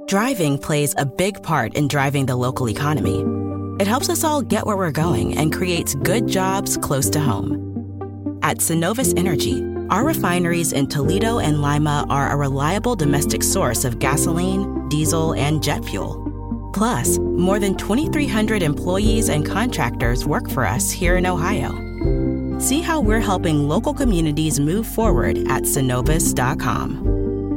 Driving plays a big part in driving the local economy. It helps us all get where we're going and creates good jobs close to home. At Synovus Energy, our refineries in Toledo and Lima are a reliable domestic source of gasoline, diesel, and jet fuel. Plus, more than 2,300 employees and contractors work for us here in Ohio. See how we're helping local communities move forward at Synovus.com.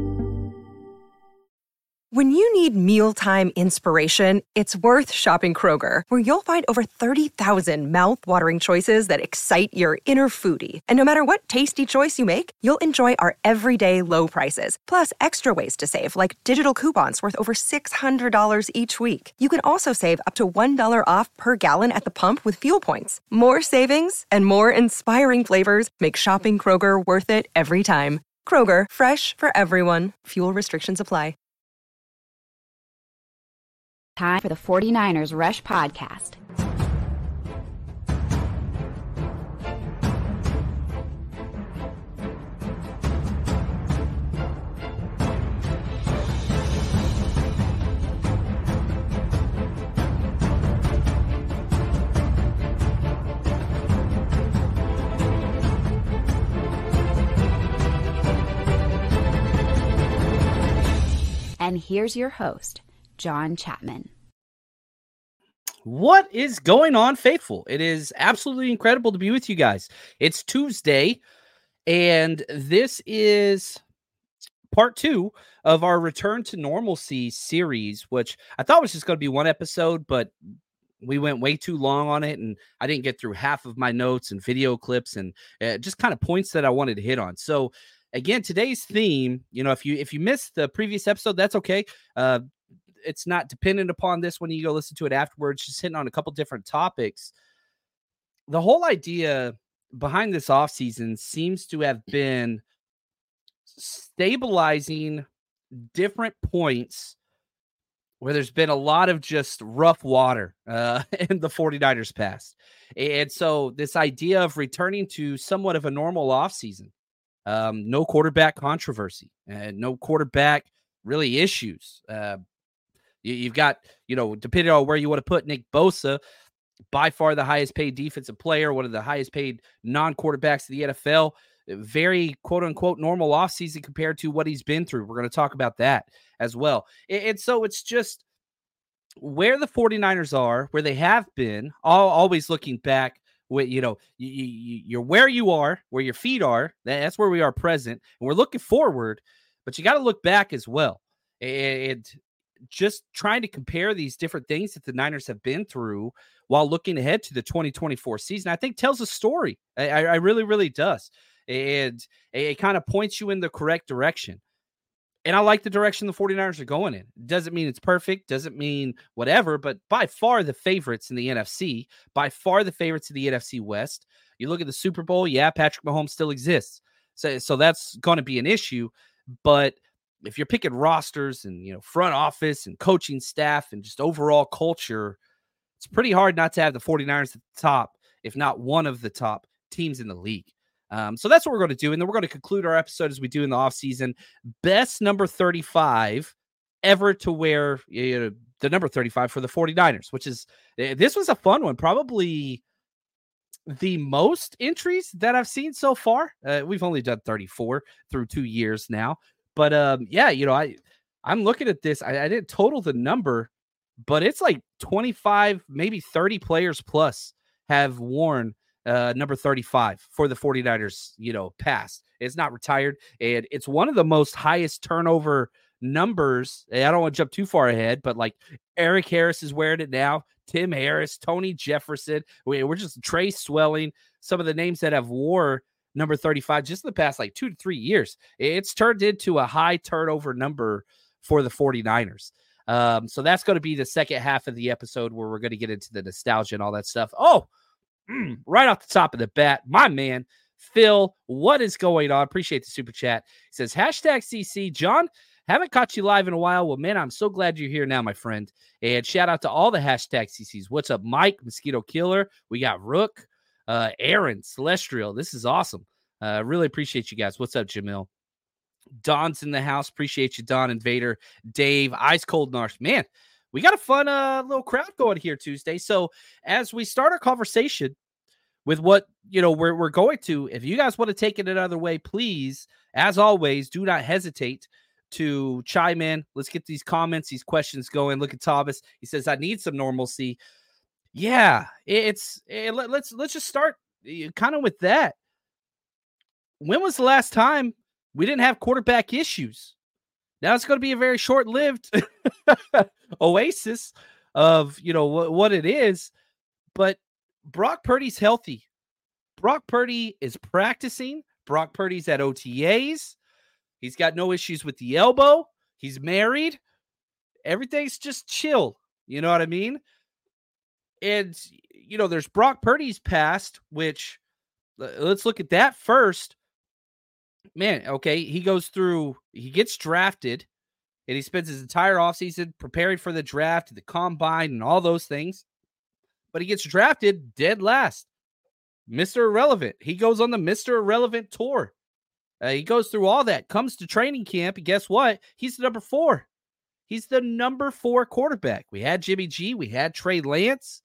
When you need mealtime inspiration, it's worth shopping Kroger, where you'll find over 30,000 mouth-watering choices that excite your inner foodie. And no matter what tasty choice you make, you'll enjoy our everyday low prices, plus extra ways to save, like digital coupons worth over $600 each week. You can also save up to $1 off per gallon at the pump with fuel points. More savings and more inspiring flavors make shopping Kroger worth it every time. Kroger, fresh for everyone. Fuel restrictions apply. Time for the 49ers Rush Podcast. And here's your host, John Chapman. What is going on, faithful? It is absolutely incredible to be with you guys. It's Tuesday, and this is part 2 of our Return to Normalcy series, which I thought was just going to be one episode, but we went way too long on it, and I didn't get through half of my notes and video clips and just kind of points that I wanted to hit on. So again, today's theme, if you missed the previous episode, that's okay. It's not dependent upon this when you go listen to it afterwards, just hitting on a couple different topics. The whole idea behind this offseason seems to have been stabilizing different points where there's been a lot of just rough water in the 49ers past. And so this idea of returning to somewhat of a normal offseason, no quarterback controversy, and no quarterback really issues. You've got, depending on where you want to put Nick Bosa, by far the highest paid defensive player, one of the highest paid non-quarterbacks in the NFL, very quote unquote normal offseason compared to what he's been through. We're going to talk about that as well. And so it's just where the 49ers are, where they have been, always looking back with, you're where you are, where your feet are. That's where we are present. And we're looking forward, but you got to look back as well. And just trying to compare these different things that the Niners have been through while looking ahead to the 2024 season, I think tells a story. I really, really does. And it kind of points you in the correct direction. And I like the direction the 49ers are going in. Doesn't mean it's perfect, doesn't mean whatever, but by far the favorites in the NFC, by far the favorites in the NFC West. You look at the Super Bowl, yeah, Patrick Mahomes still exists. So that's going to be an issue, but if you're picking rosters and, front office and coaching staff and just overall culture, it's pretty hard not to have the 49ers at the top, if not one of the top teams in the league. So that's what we're going to do. And then we're going to conclude our episode as we do in the offseason. Best number 35 ever to wear the number 35 for the 49ers, which is, this was a fun one. Probably the most entries that I've seen so far. We've only done 34 through 2 years now. But I'm looking at this. I didn't total the number, but it's like 25, maybe 30 players plus have worn number 35 for the 49ers, past. It's not retired. And it's one of the most highest turnover numbers. I don't want to jump too far ahead, but like Eric Harris is wearing it now. Tim Harris, Tony Jefferson. We're just Trey Swelling. Some of the names that have wore number 35 just in the past 2 to 3 years. It's turned into a high turnover number for the 49ers. So that's going to be the second half of the episode where we're going to get into the nostalgia and all that stuff. Right off the top of the bat, my man, Phil, what is going on? Appreciate the super chat. He says, #CC. John, haven't caught you live in a while. Well, man, I'm so glad you're here now, my friend. And shout out to all the #CCs. What's up, Mike, Mosquito Killer? We got Rook. Aaron, Celestial, this is awesome. Really appreciate you guys. What's up, Jamil? Don's in the house. Appreciate you, Don and Vader. Dave, Ice Cold Narsh. Man, we got a fun little crowd going here Tuesday. So as we start our conversation with what, we're going to, if you guys want to take it another way, please, as always, do not hesitate to chime in. Let's get these comments, these questions going. Look at Thomas. He says, I need some normalcy. Yeah, let's just start kind of with that. When was the last time we didn't have quarterback issues? Now it's going to be a very short-lived oasis of, what it is. But Brock Purdy's healthy. Brock Purdy is practicing. Brock Purdy's at OTAs. He's got no issues with the elbow. He's married. Everything's just chill. You know what I mean? And, there's Brock Purdy's past, which let's look at that first. Man, okay, he gets drafted, and he spends his entire offseason preparing for the draft, the combine, and all those things. But he gets drafted dead last. Mr. Irrelevant. He goes on the Mr. Irrelevant tour. He goes through all that, comes to training camp, and guess what? He's the number 4. He's the number 4 quarterback. We had Jimmy G. We had Trey Lance.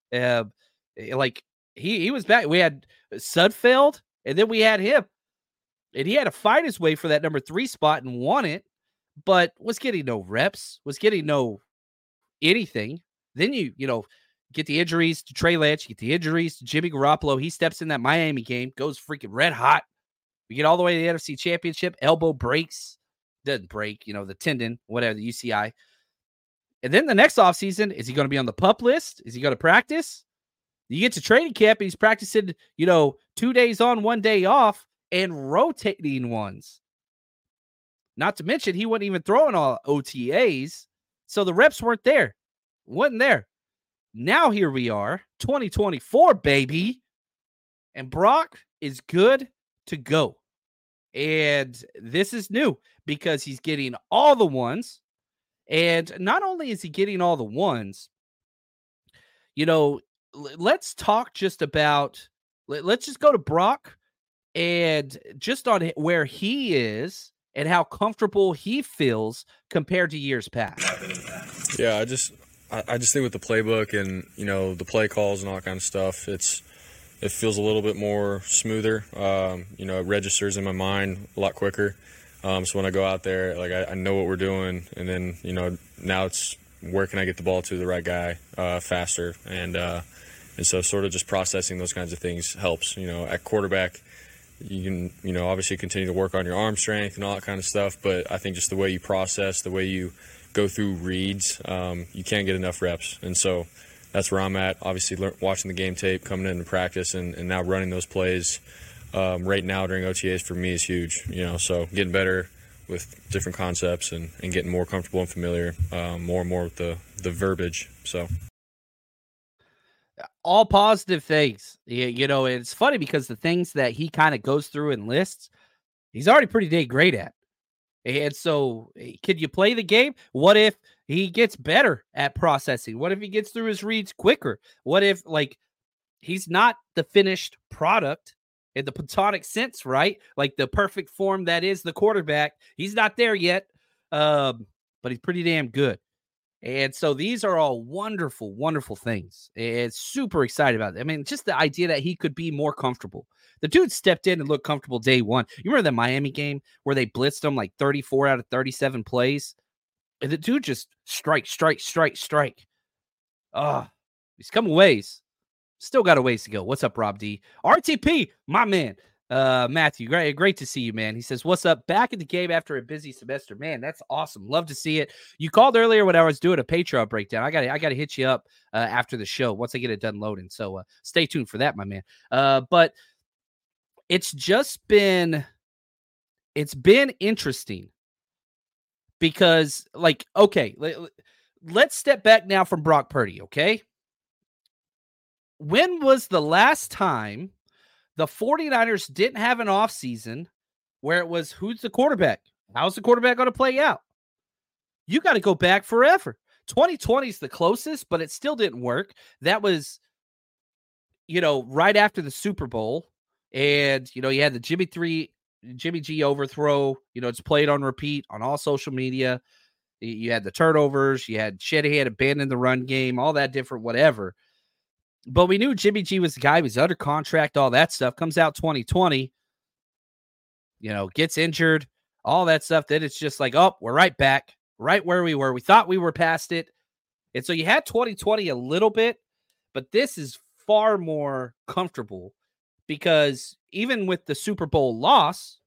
He was back. We had Sudfeld, and then we had him. And he had to fight his way for that number 3 spot and won it, but was getting no reps, was getting no anything. Then you get the injuries to Trey Lance, you get the injuries to Jimmy Garoppolo. He steps in that Miami game, goes freaking red hot. We get all the way to the NFC Championship, elbow breaks, doesn't break, the tendon, whatever, the UCI. And then the next offseason, is he going to be on the PUP list? Is he going to practice? You get to training camp, and he's practicing, 2 days on, 1 day off, and rotating ones. Not to mention, he wasn't even throwing all OTAs, so the reps weren't there. Wasn't there. Now here we are, 2024, baby, and Brock is good to go. And this is new because he's getting all the ones. And not only is he getting all the ones, let's talk just about, let's just go to Brock and just on where he is and how comfortable he feels compared to years past. Yeah, I just think with the playbook and, the play calls and all that kind of stuff, it feels a little bit more smoother. It registers in my mind a lot quicker. So when I go out there, I know what we're doing, and then, now it's where can I get the ball to the right guy faster. And so sort of just processing those kinds of things helps. At quarterback, you can, obviously continue to work on your arm strength and all that kind of stuff, but I think just the way you process, the way you go through reads, you can't get enough reps. And so that's where I'm at. Obviously, watching the game tape, coming into practice, and now running those plays right now during OTAs for me is huge. So getting better with different concepts and getting more comfortable and familiar more and more with the verbiage. So all positive things. It's funny because the things that he kind of goes through and lists, he's already pretty dang great at. And so could you play the game? What if he gets better at processing? What if he gets through his reads quicker? What if, he's not the finished product in the platonic sense, right? Like the perfect form that is the quarterback. He's not there yet, but he's pretty damn good. And so these are all wonderful, wonderful things. It's super excited about it. I mean, just the idea that he could be more comfortable. The dude stepped in and looked comfortable day one. You remember the Miami game where they blitzed him 34 out of 37 plays? And the dude just strike. He's come a ways. Still got a ways to go. What's up, Rob D? RTP, my man. Matthew, great to see you, man. He says, what's up? Back in the game after a busy semester. Man, that's awesome. Love to see it. You called earlier when I was doing a Patreon breakdown. I got to hit you up after the show once I get it done loading. So stay tuned for that, my man. But it's been interesting because, okay, let's step back now from Brock Purdy, okay? When was the last time the 49ers didn't have an offseason where it was, who's the quarterback? How's the quarterback going to play out? You got to go back forever. 2020 is the closest, but it still didn't work. That was, right after the Super Bowl. And, you had the Jimmy G overthrow, it's played on repeat on all social media. You had the turnovers, you had Shanahan abandon the run game, all that different whatever. But we knew Jimmy G was the guy. He was under contract, all that stuff. Comes out 2020, gets injured, all that stuff. Then it's just like, oh, we're right back, right where we were. We thought we were past it. And so you had 2020 a little bit, but this is far more comfortable because even with the Super Bowl loss,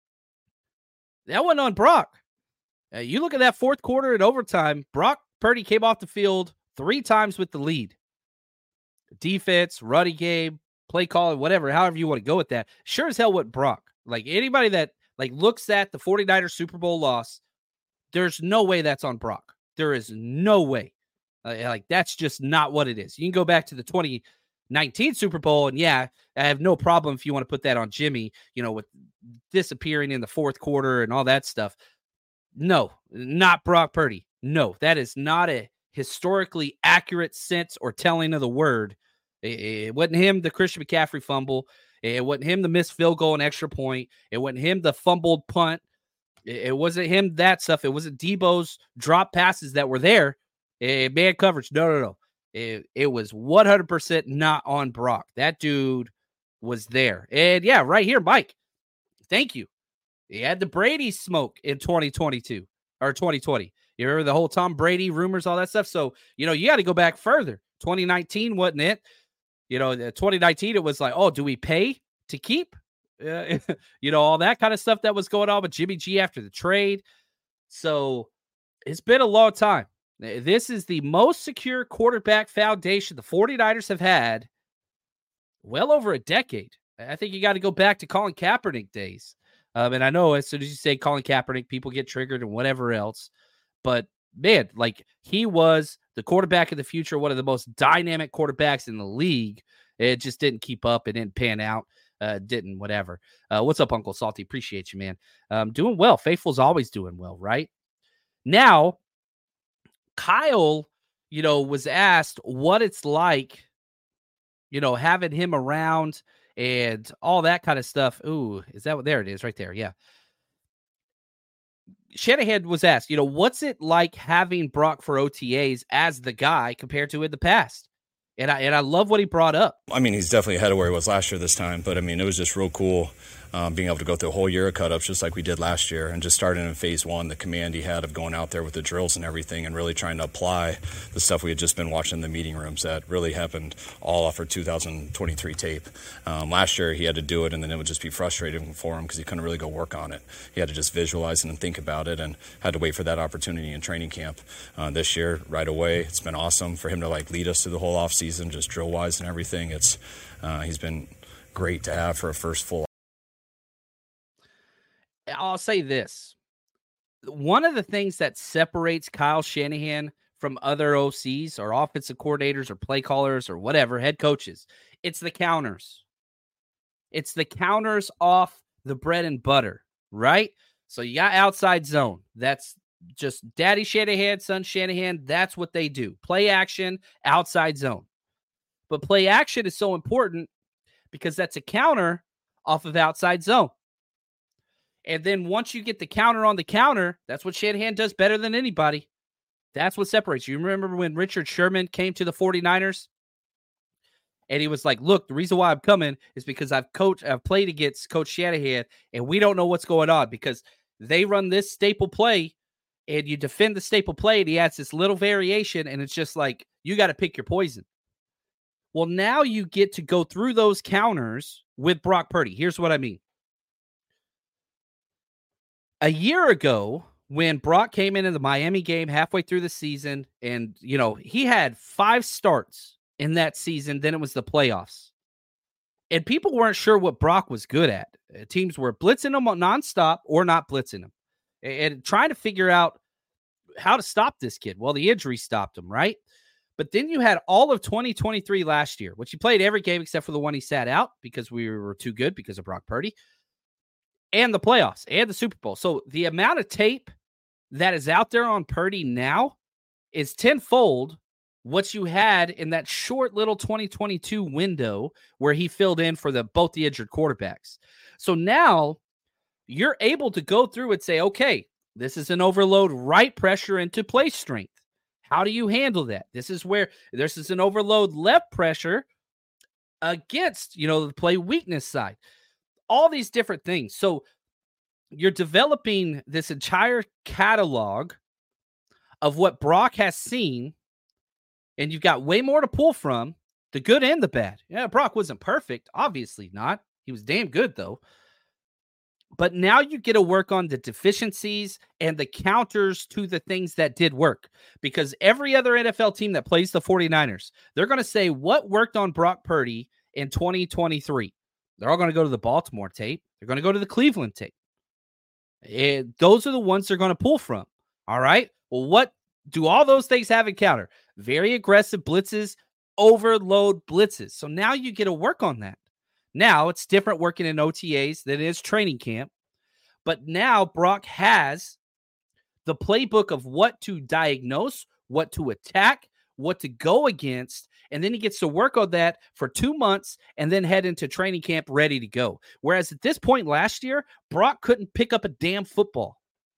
that wasn't on Brock. You look at that fourth quarter and overtime, Brock Purdy came off the field 3 times with the lead. Defense, running game, play calling, whatever, however you want to go with that. Sure as hell with Brock. Like anybody that looks at the 49ers Super Bowl loss, there's no way that's on Brock. There is no way. That's just not what it is. You can go back to the 2019 Super Bowl, and yeah, I have no problem if you want to put that on Jimmy, with disappearing in the fourth quarter and all that stuff. No, not Brock Purdy. No, that is not a historically accurate sense or telling of the word. It wasn't him, the Christian McCaffrey fumble. It wasn't him, the missed field goal and extra point. It wasn't him, the fumbled punt. It wasn't him, that stuff. It wasn't Debo's drop passes that were there. Man coverage. No. It was 100% not on Brock. That dude was there. And yeah, right here, Mike. Thank you. He had the Brady smoke in 2022 or 2020. You remember the whole Tom Brady rumors, all that stuff. So, you got to go back further. 2019 wasn't it? 2019, it was like, oh, do we pay to keep? All that kind of stuff that was going on with Jimmy G after the trade. So it's been a long time. This is the most secure quarterback foundation the 49ers have had well over a decade. I think you got to go back to Colin Kaepernick days. And I know as soon as you say Colin Kaepernick, people get triggered and whatever else. But, man, he was the quarterback of the future, one of the most dynamic quarterbacks in the league. It just didn't keep up. It didn't pan out. Didn't, whatever. What's up, Uncle Salty? Appreciate you, man. Doing well. Faithful's always doing well, right? Now, Kyle, was asked what it's like, having him around and all that kind of stuff. Ooh, is that what? There it is right there. Yeah. Shanahan was asked, what's it like having Brock for OTAs as the guy compared to in the past? And I love what he brought up. I mean, he's definitely ahead of where he was last year this time. But, I mean, it was just real cool being able to go through a whole year of cut-ups just like we did last year. And just starting in phase one, the command he had of going out there with the drills and everything and really trying to apply the stuff we had just been watching in the meeting rooms that really happened all off our 2023 tape. Last year, he had to do it, and then it would just be frustrating for him because he couldn't really go work on it. He had to just visualize it and think about it and had to wait for that opportunity in training camp. This year, right away, it's been awesome for him to lead us through the whole offseason, just drill-wise and everything. He's been great to have for a first full. I'll say this. One of the things that separates Kyle Shanahan from other OCs or offensive coordinators or play callers or whatever, head coaches, it's the counters. It's the counters off the bread and butter, right? So you got outside zone. That's just Daddy Shanahan, son Shanahan. That's what they do. Play action, outside zone. But play action is so important because that's a counter off of outside zone. And then once you get the counter on the counter, that's what Shanahan does better than anybody. That's what separates you. Remember when Richard Sherman came to the 49ers? And he was like, look, the reason why I'm coming is because I've played against Coach Shanahan, and we don't know what's going on because they run this staple play, and you defend the staple play, and he adds this little variation, and it's just like, you got to pick your poison. Well, now you get to go through those counters with Brock Purdy. Here's what I mean. A year ago, when Brock came into the Miami game halfway through the season, and, he had 5 starts in that season, then it was the playoffs. And people weren't sure what Brock was good at. Teams were blitzing him nonstop or not blitzing him and trying to figure out how to stop this kid. Well, the injury stopped him, right? But then you had all of 2023 last year, which he played every game except for the one he sat out because we were too good because of Brock Purdy. And the playoffs and the Super Bowl. So the amount of tape that is out there on Purdy now is tenfold what you had in that short little 2022 window where he filled in for both the injured quarterbacks. So now you're able to go through and say, okay, this is an overload right pressure into play strength. How do you handle that? This is an overload left pressure against, the play weakness side. All these different things. So you're developing this entire catalog of what Brock has seen, and you've got way more to pull from, the good and the bad. Yeah, Brock wasn't perfect. Obviously not. He was damn good, though. But now you get to work on the deficiencies and the counters to the things that did work. Because every other NFL team that plays the 49ers, they're going to say what worked on Brock Purdy in 2023. They're all going to go to the Baltimore tape. They're going to go to the Cleveland tape. And those are the ones they're going to pull from. All right. Well, what do all those things have in counter? Very aggressive blitzes, overload blitzes. So now you get to work on that. Now it's different working in OTAs than it is training camp. But now Brock has the playbook of what to diagnose, what to attack, what to go against. And then he gets to work on that for 2 months and then head into training camp ready to go. Whereas at this point last year, Brock couldn't pick up a damn football.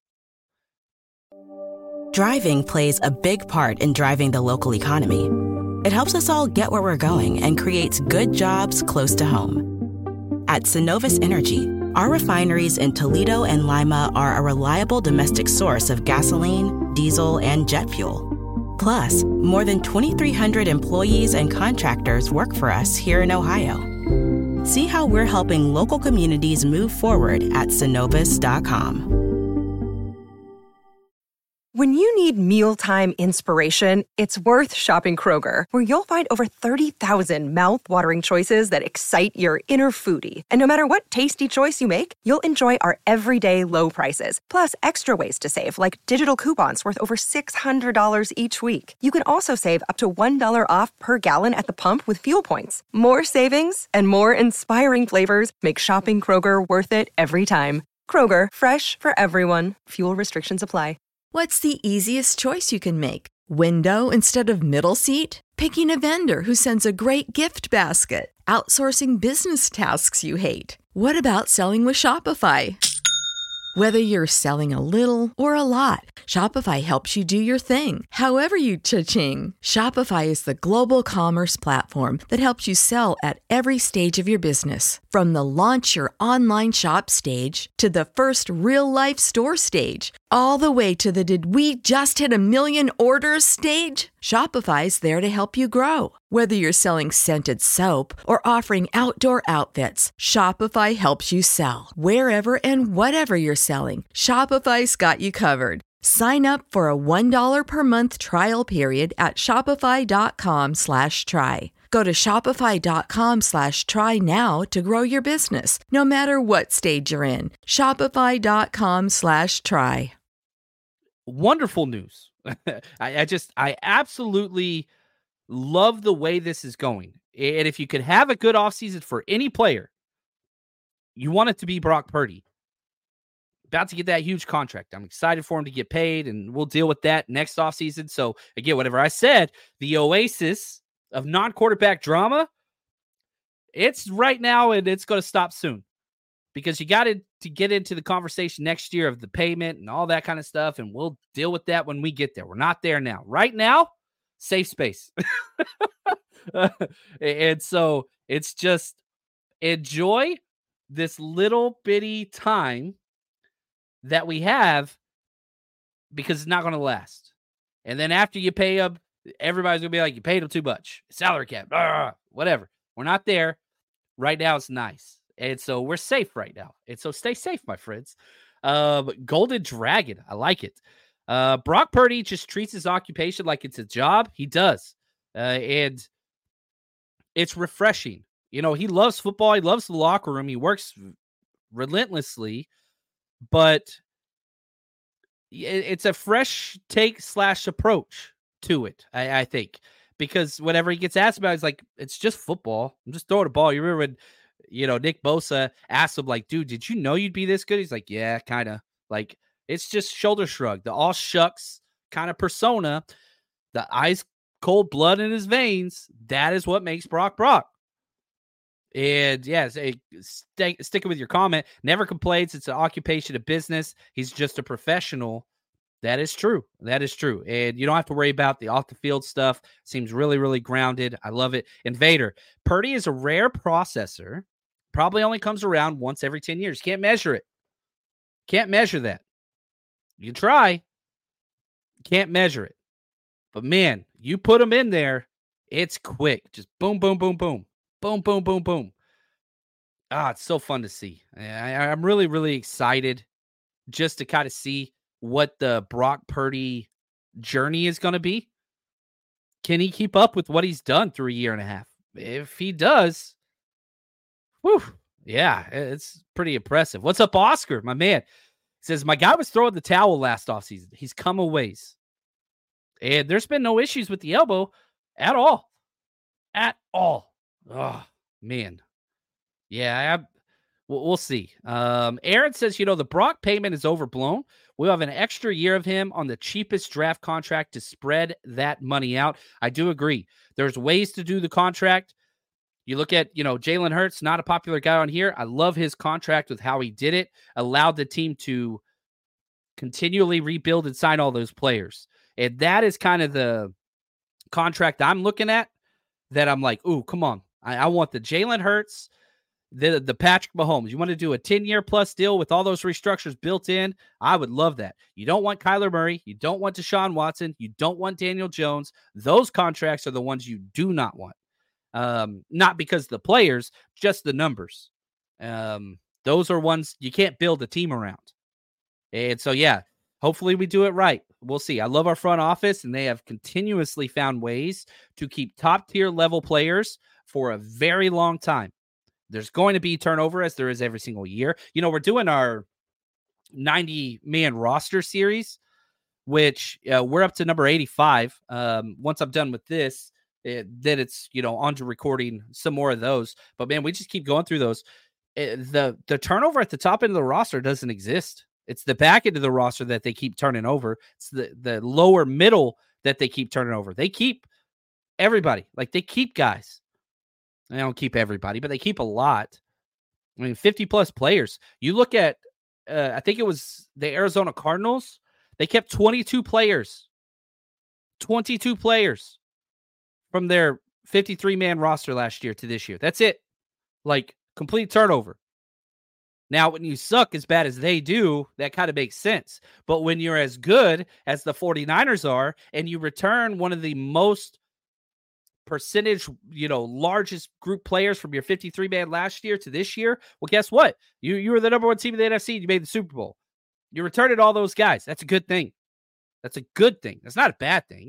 Driving plays a big part in driving the local economy. It helps us all get where we're going and creates good jobs close to home. At Synovus Energy, our refineries in Toledo and Lima are a reliable domestic source of gasoline, diesel, and jet fuel. Plus, more than 2,300 employees and contractors work for us here in Ohio. See how we're helping local communities move forward at Synovus.com. When you need mealtime inspiration, it's worth shopping Kroger, where you'll find over 30,000 mouth-watering choices that excite your inner foodie. And no matter what tasty choice you make, you'll enjoy our everyday low prices, plus extra ways to save, like digital coupons worth over $600 each week. You can also save up to $1 off per gallon at the pump with fuel points. More savings and more inspiring flavors make shopping Kroger worth it every time. Kroger, fresh for everyone. Fuel restrictions apply. What's the easiest choice you can make? Window instead of middle seat? Picking a vendor who sends a great gift basket? Outsourcing business tasks you hate? What about selling with Shopify? Whether you're selling a little or a lot, Shopify helps you do your thing, however you cha-ching. Shopify is the global commerce platform that helps you sell at every stage of your business. From the launch your online shop stage to the first real-life store stage, all the way to the did we just hit 1 million orders stage. Shopify's there to help you grow. Whether you're selling scented soap or offering outdoor outfits, Shopify helps you sell. Wherever and whatever you're selling, Shopify's got you covered. Sign up for a $1 per month trial period at shopify.com/try. Go to shopify.com/try now to grow your business, no matter what stage you're in. Shopify.com/try. Wonderful news. I absolutely love the way this is going. And if you could have a good offseason for any player, you want it to be Brock Purdy. About to get that huge contract. I'm excited for him to get paid, and we'll deal with that next offseason. So, again, whatever I said, the oasis of non-quarterback drama, it's right now, and it's going to stop soon. Because you got to get into the conversation next year of the payment and all that kind of stuff, and we'll deal with that when we get there. We're not there now. Right now, safe space. And so it's just enjoy this little bitty time that we have, because it's not going to last. And then after you pay them, everybody's going to be like, you paid them too much. Salary cap, whatever. We're not there. Right now, it's nice. And so we're safe right now. And so stay safe, my friends. Golden Dragon. I like it. Brock Purdy just treats his occupation like it's a job. He does. And it's refreshing. He loves football. He loves the locker room. He works relentlessly. But it's a fresh take / approach to it, I think. Because whenever he gets asked about it, it's like, it's just football. I'm just throwing a ball. You remember when Nick Bosa asked him, like, dude, did you know you'd be this good? He's like, yeah, kind of. Like, it's just shoulder shrug. The all shucks kind of persona, the ice cold blood in his veins. That is what makes Brock Brock. And yes, sticking with your comment, never complains. It's an occupation, a business. He's just a professional. That is true. That is true. And you don't have to worry about the off the field stuff. Seems really, really grounded. I love it. Invader, Purdy is a rare processor. Probably only comes around once every 10 years. Can't measure it. Can't measure that. You try. Can't measure it. But man, you put him in there, it's quick. Just boom, boom, boom, boom. Boom, boom, boom, boom. It's so fun to see. I'm really, really excited just to kind of see what the Brock Purdy journey is going to be. Can he keep up with what he's done through a year and a half? If he does, whew, yeah, it's pretty impressive. What's up, Oscar? My man says, my guy was throwing the towel last offseason. He's come a ways. And there's been no issues with the elbow at all. At all. Oh, man. Yeah, we'll see. Aaron says, the Brock payment is overblown. We'll have an extra year of him on the cheapest draft contract to spread that money out. I do agree. There's ways to do the contract. You look at, Jalen Hurts, not a popular guy on here. I love his contract with how he did it. Allowed the team to continually rebuild and sign all those players. And that is kind of the contract I'm looking at that I'm like, ooh, come on. I want the Jalen Hurts, the Patrick Mahomes. You want to do a 10-year plus deal with all those restructures built in? I would love that. You don't want Kyler Murray. You don't want Deshaun Watson. You don't want Daniel Jones. Those contracts are the ones you do not want. Not because of the players, just the numbers. Those are ones you can't build a team around. And so, yeah, hopefully we do it right. We'll see. I love our front office, and they have continuously found ways to keep top-tier level players for a very long time. There's going to be turnover, as there is every single year. We're doing our 90-man roster series, which we're up to number 85. Once I'm done with this, then it's, on to recording some more of those. But, man, we just keep going through those. The turnover at the top end of the roster doesn't exist. It's the back end of the roster that they keep turning over. It's the lower middle that they keep turning over. They keep everybody. Like, they keep guys. They don't keep everybody, but they keep a lot. 50-plus players. You look at, I think it was the Arizona Cardinals. They kept 22 players. 22 players from their 53-man roster last year to this year. That's it. Like, complete turnover. Now, when you suck as bad as they do, that kind of makes sense. But when you're as good as the 49ers are, and you return one of the most percentage, largest group players from your 53-man last year to this year, well, guess what? You were the number one team in the NFC. You made the Super Bowl. You returned all those guys. That's a good thing. That's a good thing. That's not a bad thing.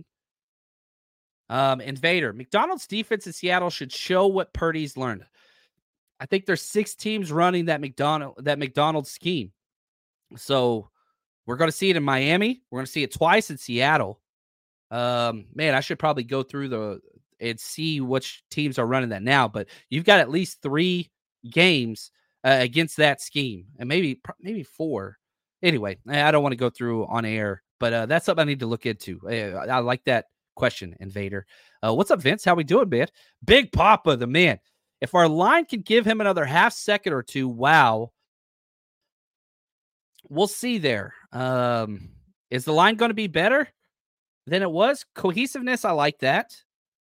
Invader, McDonald's defense in Seattle should show what Purdy's learned. I think there's 6 teams running that McDonald's scheme. So we're going to see it in Miami. We're going to see it twice in Seattle. Man, I should probably go through and see which teams are running that now. But you've got at least 3 games against that scheme, and maybe 4. Anyway, I don't want to go through on air, but that's something I need to look into. I like that question, Invader. What's up, Vince? How we doing, man? Big Papa, the man. If our line can give him another half second or two, wow. We'll see there. Is the line going to be better than it was? Cohesiveness, I like that.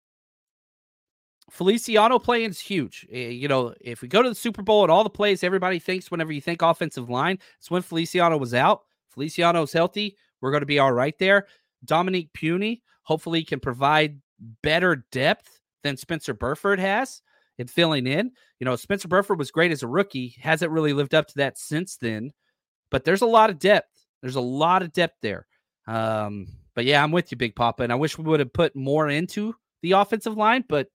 Feliciano playing is huge. If we go to the Super Bowl and all the plays everybody thinks whenever you think offensive line, it's when Feliciano was out. Feliciano's healthy. We're going to be all right there. Dominique Puny hopefully can provide better depth than Spencer Burford has in filling in. Spencer Burford was great as a rookie. Hasn't really lived up to that since then. But there's a lot of depth. There's a lot of depth there. But, yeah, I'm with you, Big Papa. And I wish we would have put more into the offensive line. But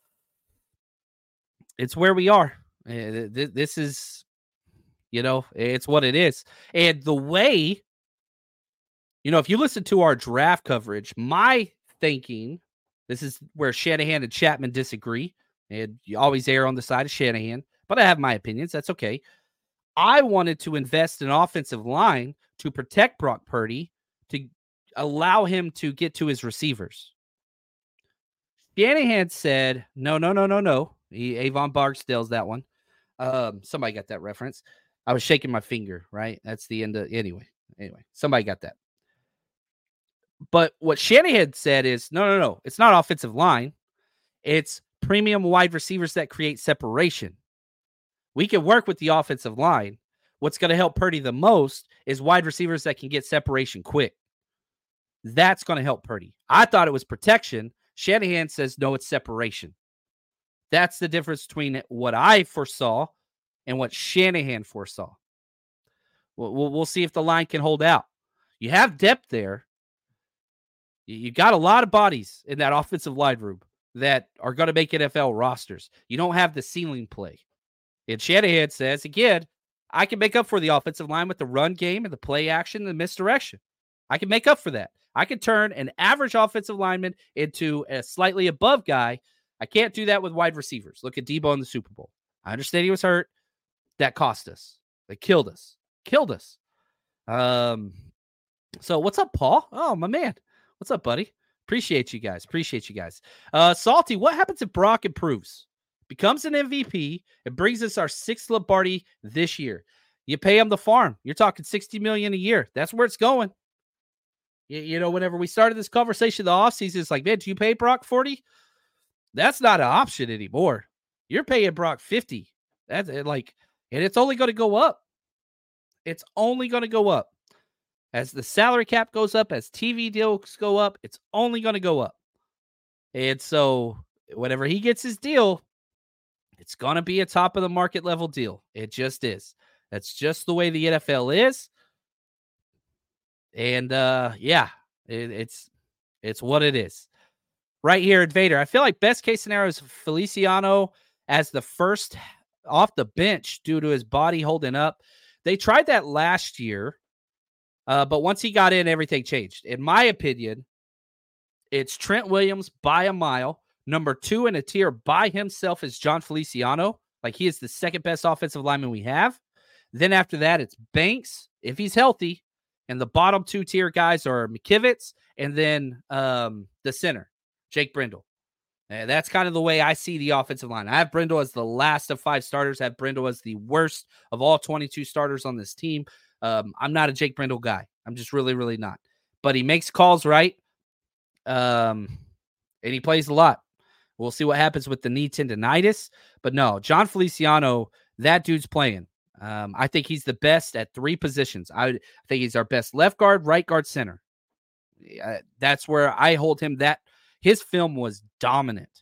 it's where we are. This is, it's what it is. And the way, if you listen to our draft coverage, my thinking, this is where Shanahan and Chapman disagree. And you always err on the side of Shanahan. But I have my opinions. That's okay. I wanted to invest in offensive line to protect Brock Purdy, to allow him to get to his receivers. Shanahan said, no. Avon Barksdale's that one. Somebody got that reference. I was shaking my finger, right? That's the end of anyway, somebody got that. But what Shanahan said is, no. It's not offensive line. It's premium wide receivers that create separation. We can work with the offensive line. What's going to help Purdy the most is wide receivers that can get separation quick. That's going to help Purdy. I thought it was protection. Shanahan says, no, it's separation. That's the difference between what I foresaw and what Shanahan foresaw. We'll see if the line can hold out. You have depth there. You got a lot of bodies in that offensive line room that are going to make NFL rosters. You don't have the ceiling play. And Shanahan says, again, I can make up for the offensive line with the run game and the play action and the misdirection. I can make up for that. I can turn an average offensive lineman into a slightly above guy. I can't do that with wide receivers. Look at Debo in the Super Bowl. I understand he was hurt. That cost us. They killed us. So what's up, Paul? Oh, my man. What's up, buddy? Appreciate you guys. Salty, what happens if Brock improves? Becomes an MVP and brings us our 6th Lombardi this year. You pay him the farm. You're talking $60 million a year. That's where it's going. You know, whenever we started this conversation in the offseason, it's like, man, do you pay Brock 40? That's not an option anymore. You're paying Brock 50. That's like, and it's only going to go up. It's only going to go up. As the salary cap goes up, as TV deals go up, it's only going to go up. And so whenever he gets his deal, it's going to be a top of the market level deal. It just is. That's just the way the NFL is. And it's what it is. Right here at Vader, I feel like best case scenario is Feliciano as the first off the bench due to his body holding up. They tried that last year. But once he got in, everything changed. In my opinion, it's Trent Williams by a mile. Number 2 in a tier by himself is John Feliciano. Like, he is the second best offensive lineman we have. Then after that, it's Banks, if he's healthy. And the bottom 2 tier guys are McKivitz and then the center, Jake Brindle. And that's kind of the way I see the offensive line. I have Brindle as the last of 5 starters. I have Brindle as the worst of all 22 starters on this team. I'm not a Jake Brindle guy. I'm just really, really not. But he makes calls right. And he plays a lot. We'll see what happens with the knee tendonitis. But no, John Feliciano, that dude's playing. I think he's the best at 3 positions. I think he's our best left guard, right guard, center. That's where I hold him. That his film was dominant.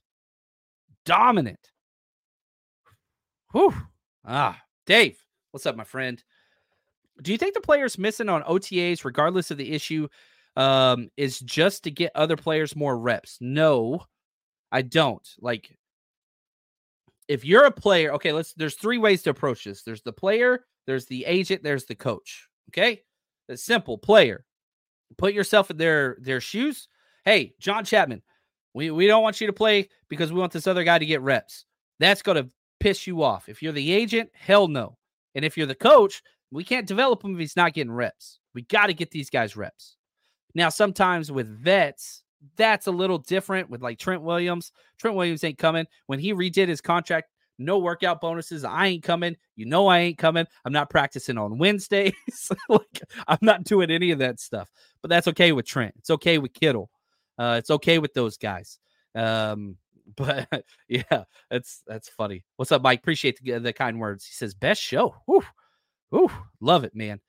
Whew. Dave, what's up, my friend? Do you think the players missing on OTAs, regardless of the issue, is just to get other players more reps? No, I don't. Like, if you're a player, okay, there's 3 ways to approach this. There's the player, there's the agent, there's the coach. Okay? It's simple. Player. Put yourself in their shoes. Hey, John Chapman, we don't want you to play because we want this other guy to get reps. That's going to piss you off. If you're the agent, hell no. And if you're the coach, we can't develop him if he's not getting reps. We got to get these guys reps. Now, sometimes with vets, that's a little different with like Trent Williams. Trent Williams ain't coming. When he redid his contract, no workout bonuses. I ain't coming. You know I ain't coming. I'm not practicing on Wednesdays. Like, I'm not doing any of that stuff. But that's okay with Trent. It's okay with Kittle. It's okay with those guys. But yeah, that's funny. What's up, Mike? Appreciate the kind words. He says, best show. Ooh, love it, man.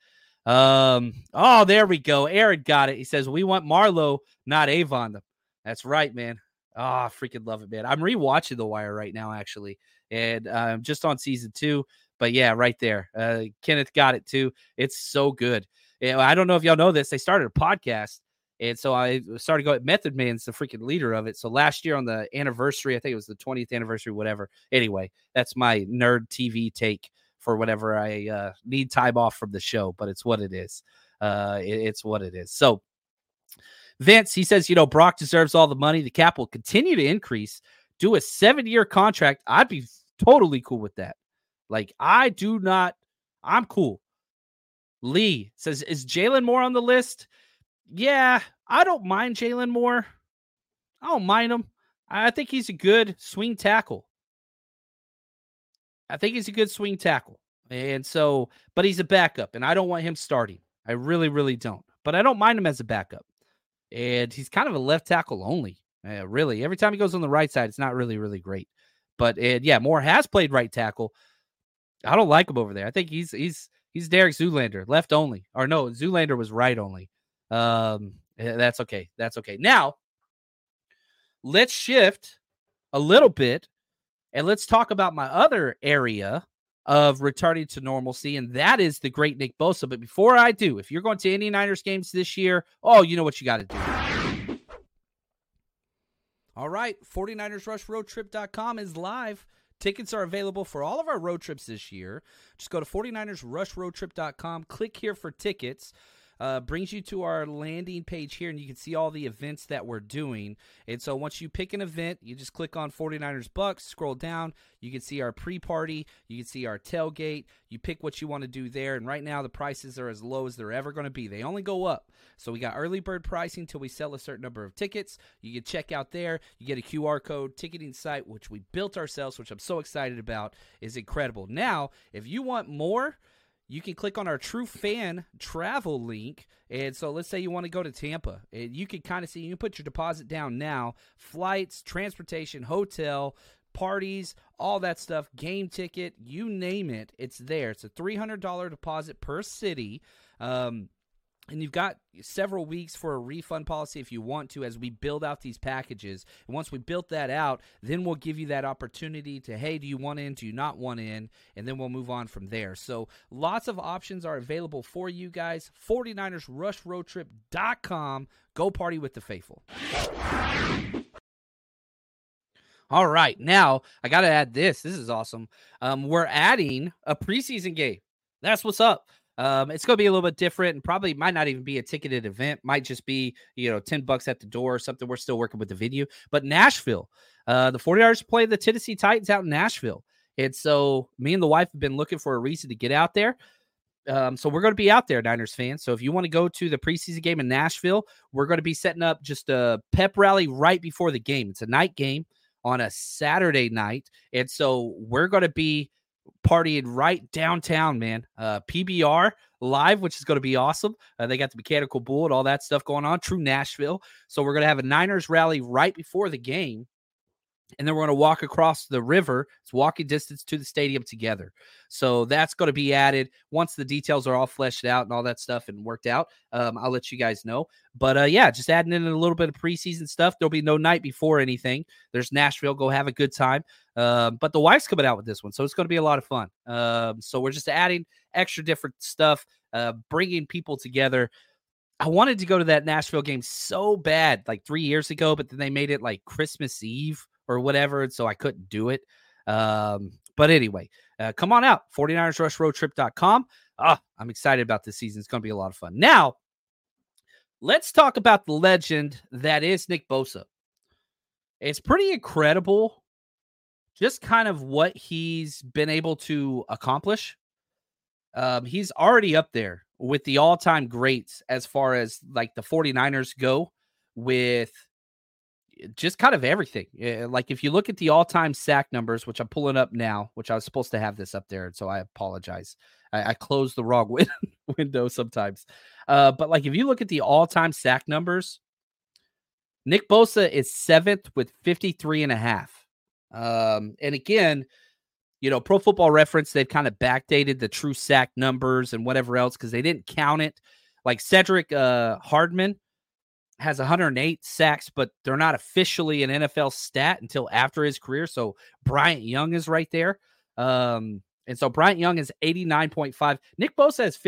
Oh, there we go. Aaron got it. He says, we want Marlowe, not Avon. That's right, man. Oh, I freaking love it, man. I'm rewatching The Wire right now, actually. And I'm just on season 2. But yeah, right there. Kenneth got it too. It's so good. I don't know if y'all know this. They started a podcast. And so I started going, Method Man's the freaking leader of it. So last year on the anniversary, I think it was the 20th anniversary, whatever. Anyway, that's my nerd TV take for whenever I need time off from the show, but it's what it is. It's what it is. So Vince, he says, Brock deserves all the money. The cap will continue to increase. Do a 7-year contract. I'd be totally cool with that. Like, I'm cool. Lee says, is Jalen Moore on the list? Yeah, I don't mind Jalen Moore. I don't mind him. I think he's a good swing tackle. I think he's a good swing tackle. And so, but he's a backup, and I don't want him starting. I really, really don't. But I don't mind him as a backup. And he's kind of a left tackle only. Really, every time he goes on the right side, it's not really, really great. But yeah, Moore has played right tackle. I don't like him over there. I think he's Derek Zoolander, left only. Or no, Zoolander was right only. That's okay. That's okay. Now, let's shift a little bit, and let's talk about my other area of returning to normalcy, and that is the great Nick Bosa. But before I do, if you're going to any Niners games this year, you know what you got to do. All right, 49ersRushRoadTrip.com is live. Tickets are available for all of our road trips this year. Just go to 49ersRushRoadTrip.com, click here for tickets. Brings you to our landing page here, and you can see all the events that we're doing. And so once you pick an event, you just click on 49ers Bucks, scroll down. You can see our pre-party. You can see our tailgate. You pick what you want to do there. And right now, the prices are as low as they're ever going to be. They only go up. So we got early bird pricing until we sell a certain number of tickets. You can check out there. You get a QR code ticketing site, which we built ourselves, which I'm so excited about. Is incredible. Now, if you want more, you can click on our True Fan travel link. And so let's say you want to go to Tampa. And you can kind of see, you can put your deposit down now. Flights, transportation, hotel, parties, all that stuff, game ticket, you name it, it's there. It's a $300 deposit per city. And you've got several weeks for a refund policy if you want to, as we build out these packages. And once we built that out, then we'll give you that opportunity to, hey, do you want in? Do you not want in? And then we'll move on from there. So lots of options are available for you guys. 49ersRushRoadTrip.com. Go party with the faithful. All right. Now, I got to add this. This is awesome. We're adding a preseason game. That's what's up. It's going to be a little bit different, and probably might not even be a ticketed event. Might just be, $10 at the door or something. We're still working with the venue. But Nashville, the 49ers play the Tennessee Titans out in Nashville. And so me and the wife have been looking for a reason to get out there. So we're going to be out there, Niners fans. So if you want to go to the preseason game in Nashville, we're going to be setting up just a pep rally right before the game. It's a night game on a Saturday night. And so we're going to be partying right downtown, man. PBR live, which is going to be awesome. They got the mechanical bull and all that stuff going on. True Nashville. So we're going to have a Niners rally right before the game. And then we're going to walk across the river. It's walking distance to the stadium together. So that's going to be added once the details are all fleshed out and all that stuff and worked out. I'll let you guys know. But yeah, just adding in a little bit of preseason stuff. There'll be no night before anything. There's Nashville. Go have a good time. But the wife's coming out with this one, so it's going to be a lot of fun. So we're just adding extra different stuff, bringing people together. I wanted to go to that Nashville game so bad, like 3 years ago, but then they made it like Christmas Eve or whatever, and so I couldn't do it. But anyway, come on out, 49ersRushRoadTrip.com. I'm excited about this season. It's going to be a lot of fun. Now, let's talk about the legend that is Nick Bosa. It's pretty incredible just kind of what he's been able to accomplish. He's already up there with the all-time greats as far as like the 49ers go with just kind of everything. Like if you look at the all-time sack numbers, which I'm pulling up now, which I was supposed to have this up there, and so I apologize. I closed the wrong window sometimes. But like if you look at the all-time sack numbers, Nick Bosa is 7th with 53.5. And again, Pro Football Reference, they've kind of backdated the true sack numbers and whatever else because they didn't count it. Like Cedric Hardman has 108 sacks, but they're not officially an NFL stat until after his career. So Bryant Young is right there. And so Bryant Young is 89.5. Nick Bosa has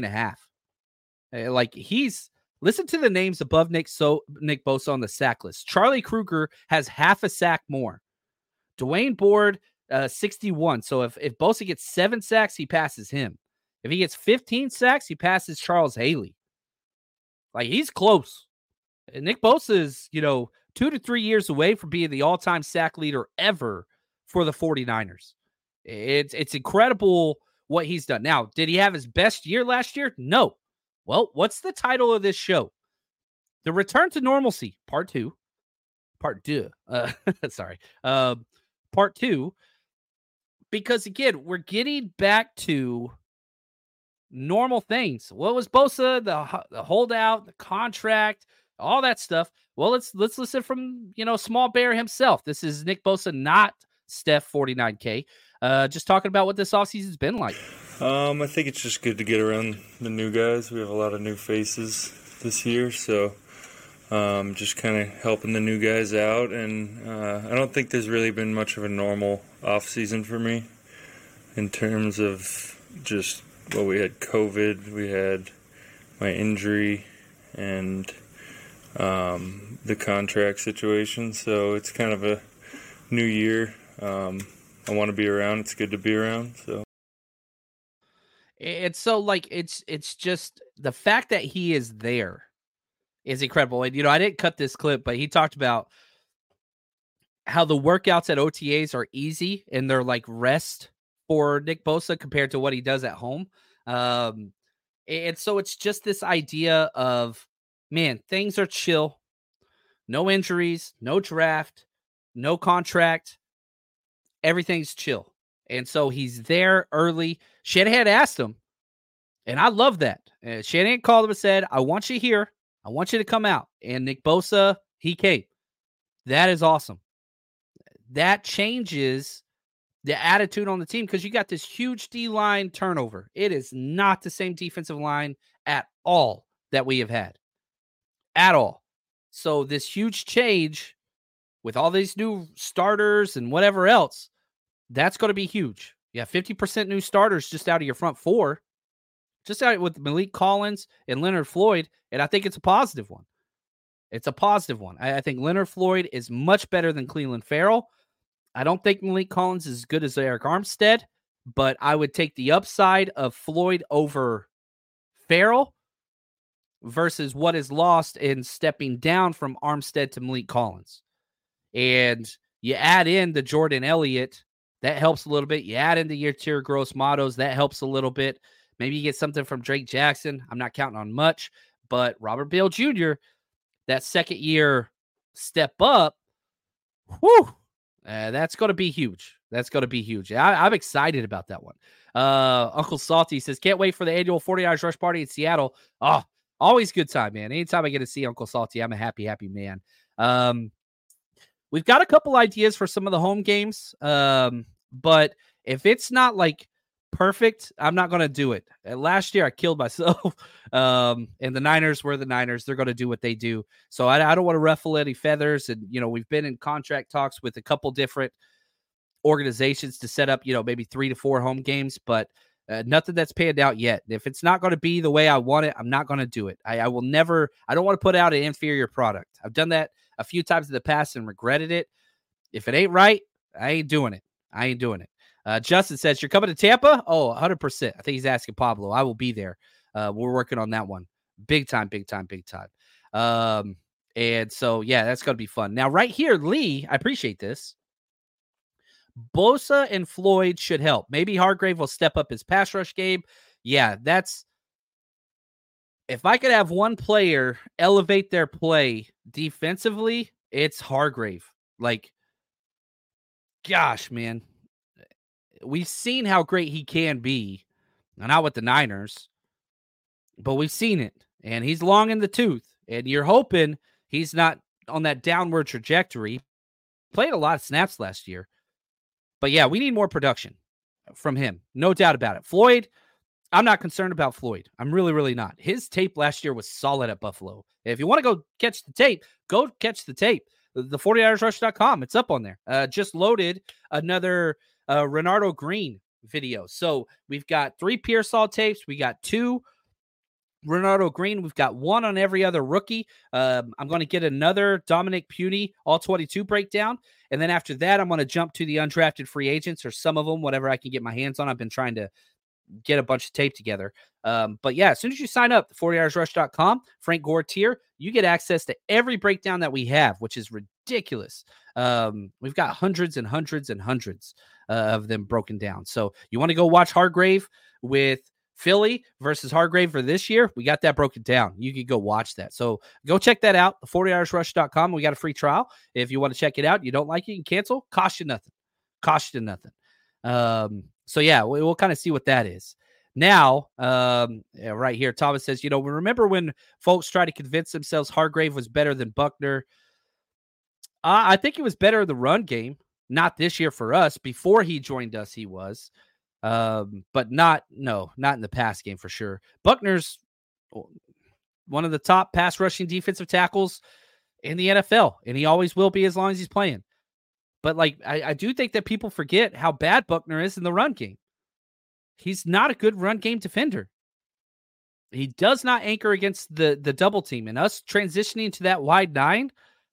53.5. Like listen to the names above Nick Bosa on the sack list. Charlie Kruger has half a sack more. Dwayne Board, 61. So if Bosa gets 7 sacks, he passes him. If he gets 15 sacks, he passes Charles Haley. Like he's close. And Nick Bosa is, 2 to 3 years away from being the all-time sack leader ever for the 49ers. It's incredible what he's done. Now, did he have his best year last year? No. Well, what's the title of this show? The Return to Normalcy, Part 2. Part 2. Sorry. Part 2. Because again, we're getting back to normal things. What was Bosa, the holdout, the contract, all that stuff? Well, let's listen from, Small Bear himself. This is Nick Bosa, not Steph 49K. Just talking about what this offseason's been like. I think it's just good to get around the new guys. We have a lot of new faces this year, so just kind of helping the new guys out. And I don't think there's really been much of a normal offseason for me in terms of just, we had COVID, we had my injury, and the contract situation. So it's kind of a new year. I want to be around. It's good to be around. So. It's so it's just the fact that he is there is incredible. And, I didn't cut this clip, but he talked about how the workouts at OTAs are easy and they're like rest for Nick Bosa compared to what he does at home. And so it's just this idea of, man, things are chill, no injuries, no draft, no contract. Everything's chill. And so he's there early. Shanahan asked him, and I love that. Shanahan called him and said, I want you here. I want you to come out. And Nick Bosa, he came. That is awesome. That changes the attitude on the team because you got this huge D-line turnover. It is not the same defensive line at all that we have had. At all. So this huge change with all these new starters and whatever else, that's going to be huge. Yeah, 50% new starters just out of your front four. Just out with Malik Collins and Leonard Floyd, and I think it's a positive one. It's a positive one. I think Leonard Floyd is much better than Clelin Ferrell. I don't think Malik Collins is as good as Eric Armstead, but I would take the upside of Floyd over Ferrell versus what is lost in stepping down from Armstead to Malik Collins. And you add in the Jordan Elliott, that helps a little bit. You add in the Yetur Gross-Matos, that helps a little bit. Maybe you get something from Drake Jackson. I'm not counting on much, but Robert Bale Jr., that second year step up, that's going to be huge. That's going to be huge. I'm excited about that one. Uncle Salty says, can't wait for the annual 49ers Rush Party in Seattle. Oh, always good time, man. Anytime I get to see Uncle Salty, I'm a happy, happy man. We've got a couple ideas for some of the home games, but if it's not like perfect, I'm not going to do it. Last year, I killed myself, and the Niners were the Niners. They're going to do what they do. So I don't want to ruffle any feathers, and, we've been in contract talks with a couple different organizations to set up, maybe 3 to 4 home games, but nothing that's panned out yet. If it's not going to be the way I want it, I'm not going to do it. I will never, I don't want to put out an inferior product. I've done that a few times in the past and regretted it. If it ain't right, I ain't doing it. Justin says, you're coming to Tampa? Oh, 100%. I think he's asking Pablo. I will be there. We're working on that one. Big time. And so, yeah, that's going to be fun. Now, right here, Lee, I appreciate this. Bosa and Floyd should help. Maybe Hargrave will step up his pass rush game. Yeah, if I could have one player elevate their play defensively, it's Hargrave. Like, gosh, man. We've seen how great he can be. Not with the Niners, but we've seen it. And he's long in the tooth. And you're hoping he's not on that downward trajectory. Played a lot of snaps last year. But yeah, we need more production from him. No doubt about it. Floyd, I'm not concerned about Floyd. I'm really, really not. His tape last year was solid at Buffalo. If you want to go catch the tape, go catch the tape. The 49ersrush.com. It's up on there. Just loaded another Renardo Green video. So we've got 3 Pearsall tapes. We got 2 Renardo Green. We've got 1 on every other rookie. I'm going to get another Dominic Puny all 22 breakdown. And then after that, I'm going to jump to the undrafted free agents, or some of them, whatever I can get my hands on. I've been trying to get a bunch of tape together. But yeah, as soon as you sign up, 40hours-rush.com, Frank Gore tier, you get access to every breakdown that we have, which is ridiculous. We've got hundreds and hundreds and hundreds of them broken down. So you want to go watch Hargrave with Philly versus Hargrave for this year? We got that broken down. You can go watch that. So go check that out, 40hours-rush.com. We got a free trial. If you want to check it out, you don't like it, you can cancel. Cost you nothing. So yeah, we'll kind of see what that is. Now, right here, Thomas says, remember when folks tried to convince themselves Hargrave was better than Buckner? I think he was better in the run game. Not this year for us. Before he joined us, he was. But not in the pass game for sure. Buckner's one of the top pass rushing defensive tackles in the NFL, and he always will be as long as he's playing. But I do think that people forget how bad Buckner is in the run game. He's not a good run game defender. He does not anchor against the double team, and us transitioning to that wide 9.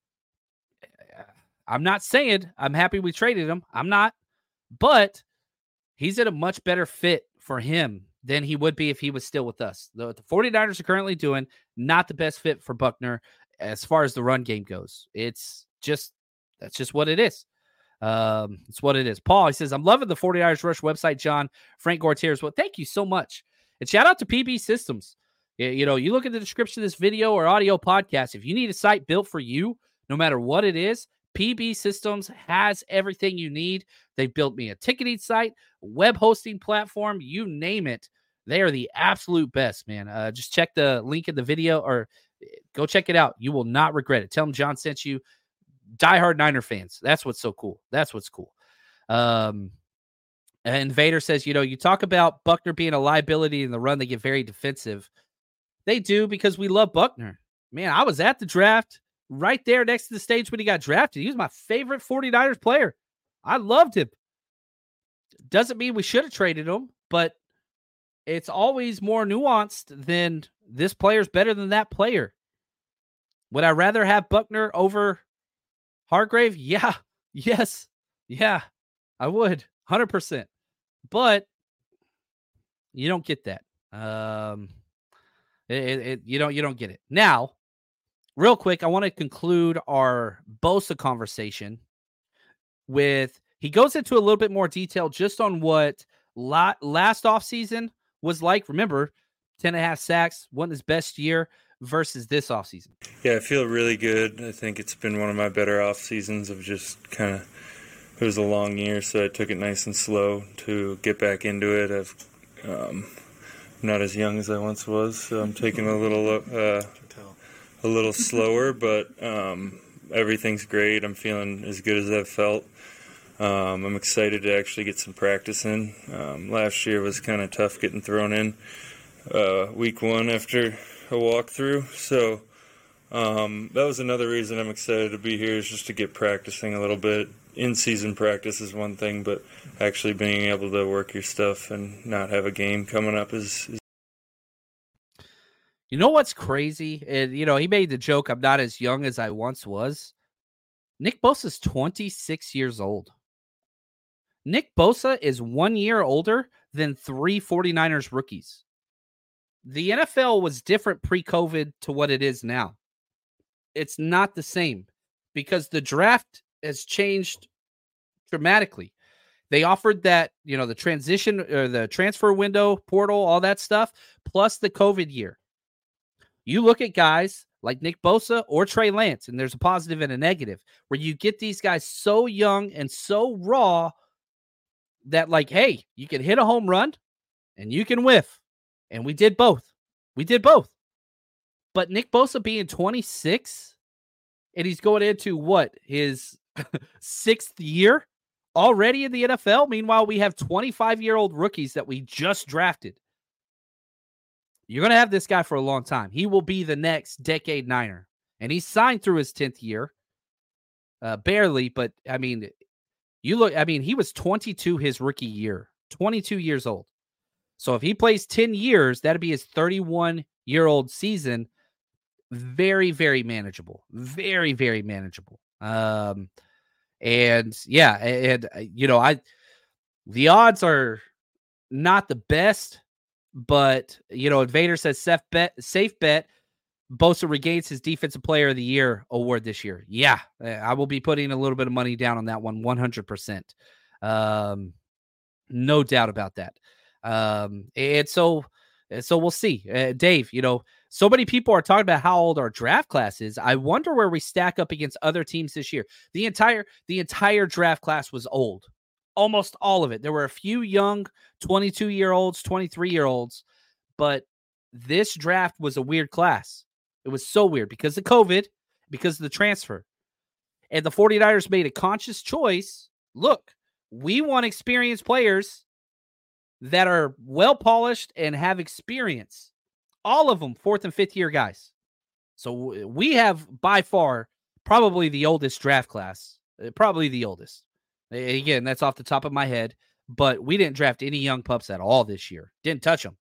I'm not saying I'm happy we traded him. I'm not, but he's at a much better fit for him than he would be if he was still with us. The 49ers are currently doing not the best fit for Buckner as far as the run game goes. That's just what it is. It's what it is. Paul, he says, I'm loving the 49ers Rush website, John. Frank Gortier as well. Thank you so much. And shout out to PB Systems. You look at the description of this video or audio podcast. If you need a site built for you, no matter what it is, PB Systems has everything you need. They've built me a ticketing site, web hosting platform, you name it. They are the absolute best, man. Just check the link in the video or go check it out. You will not regret it. Tell them John sent you. Diehard Niner fans. That's what's so cool. That's what's cool. And Vader says, you talk about Buckner being a liability in the run. They get very defensive. They do because we love Buckner. Man, I was at the draft. Right there next to the stage when he got drafted. He was my favorite 49ers player. I loved him. Doesn't mean we should have traded him, but it's always more nuanced than this player's better than that player. Would I rather have Buckner over Hargrave? Yeah. Yes. Yeah. I would. 100%. But you don't get that. You don't get it. Now, real quick, I want to conclude our Bosa conversation with, he goes into a little bit more detail just on what last offseason was like. Remember, 10.5 sacks, wasn't his best year versus this offseason. Yeah, I feel really good. I think it's been one of my better off seasons of just kind of, it was a long year, so I took it nice and slow to get back into it. I'm not as young as I once was, so I'm taking a little slower, but everything's great. I'm feeling as good as I've felt. I'm excited to actually get some practice in. Last year was kind of tough getting thrown in week 1 after a walkthrough. So that was another reason I'm excited to be here, is just to get practicing a little bit. In-season practice is one thing, but actually being able to work your stuff and not have a game coming up is. You know what's crazy? And, he made the joke, I'm not as young as I once was. Nick Bosa's 26 years old. Nick Bosa is 1 year older than 3 49ers rookies. The NFL was different pre-COVID to what it is now. It's not the same because the draft has changed dramatically. They offered that, the transition or the transfer window portal, all that stuff, plus the COVID year. You look at guys like Nick Bosa or Trey Lance, and there's a positive and a negative, where you get these guys so young and so raw that, hey, you can hit a home run and you can whiff. And we did both. But Nick Bosa being 26, and he's going into his 6th year already in the NFL. Meanwhile, we have 25-year-old rookies that we just drafted. You're going to have this guy for a long time. He will be the next decade Niner. And he's signed through his 10th year. Barely, but he was 22 his rookie year. 22 years old. So if he plays 10 years, that'd be his 31-year-old season. Very, very manageable. Very, very manageable. The odds are not the best, but Vader says safe bet. Bosa regains his Defensive Player of the Year award this year. Yeah, I will be putting a little bit of money down on that one, 100%. No doubt about that. And so we'll see. Dave, so many people are talking about how old our draft class is. I wonder where we stack up against other teams this year. The entire draft class was old. Almost all of it. There were a few young 22-year-olds, 23-year-olds, but this draft was a weird class. It was so weird because of COVID, because of the transfer. And the 49ers made a conscious choice. Look, we want experienced players that are well-polished and have experience. All of them 4th and 5th year guys. So we have by far probably the oldest draft class. Probably the oldest. Again, that's off the top of my head, but we didn't draft any young pups at all this year. Didn't touch them.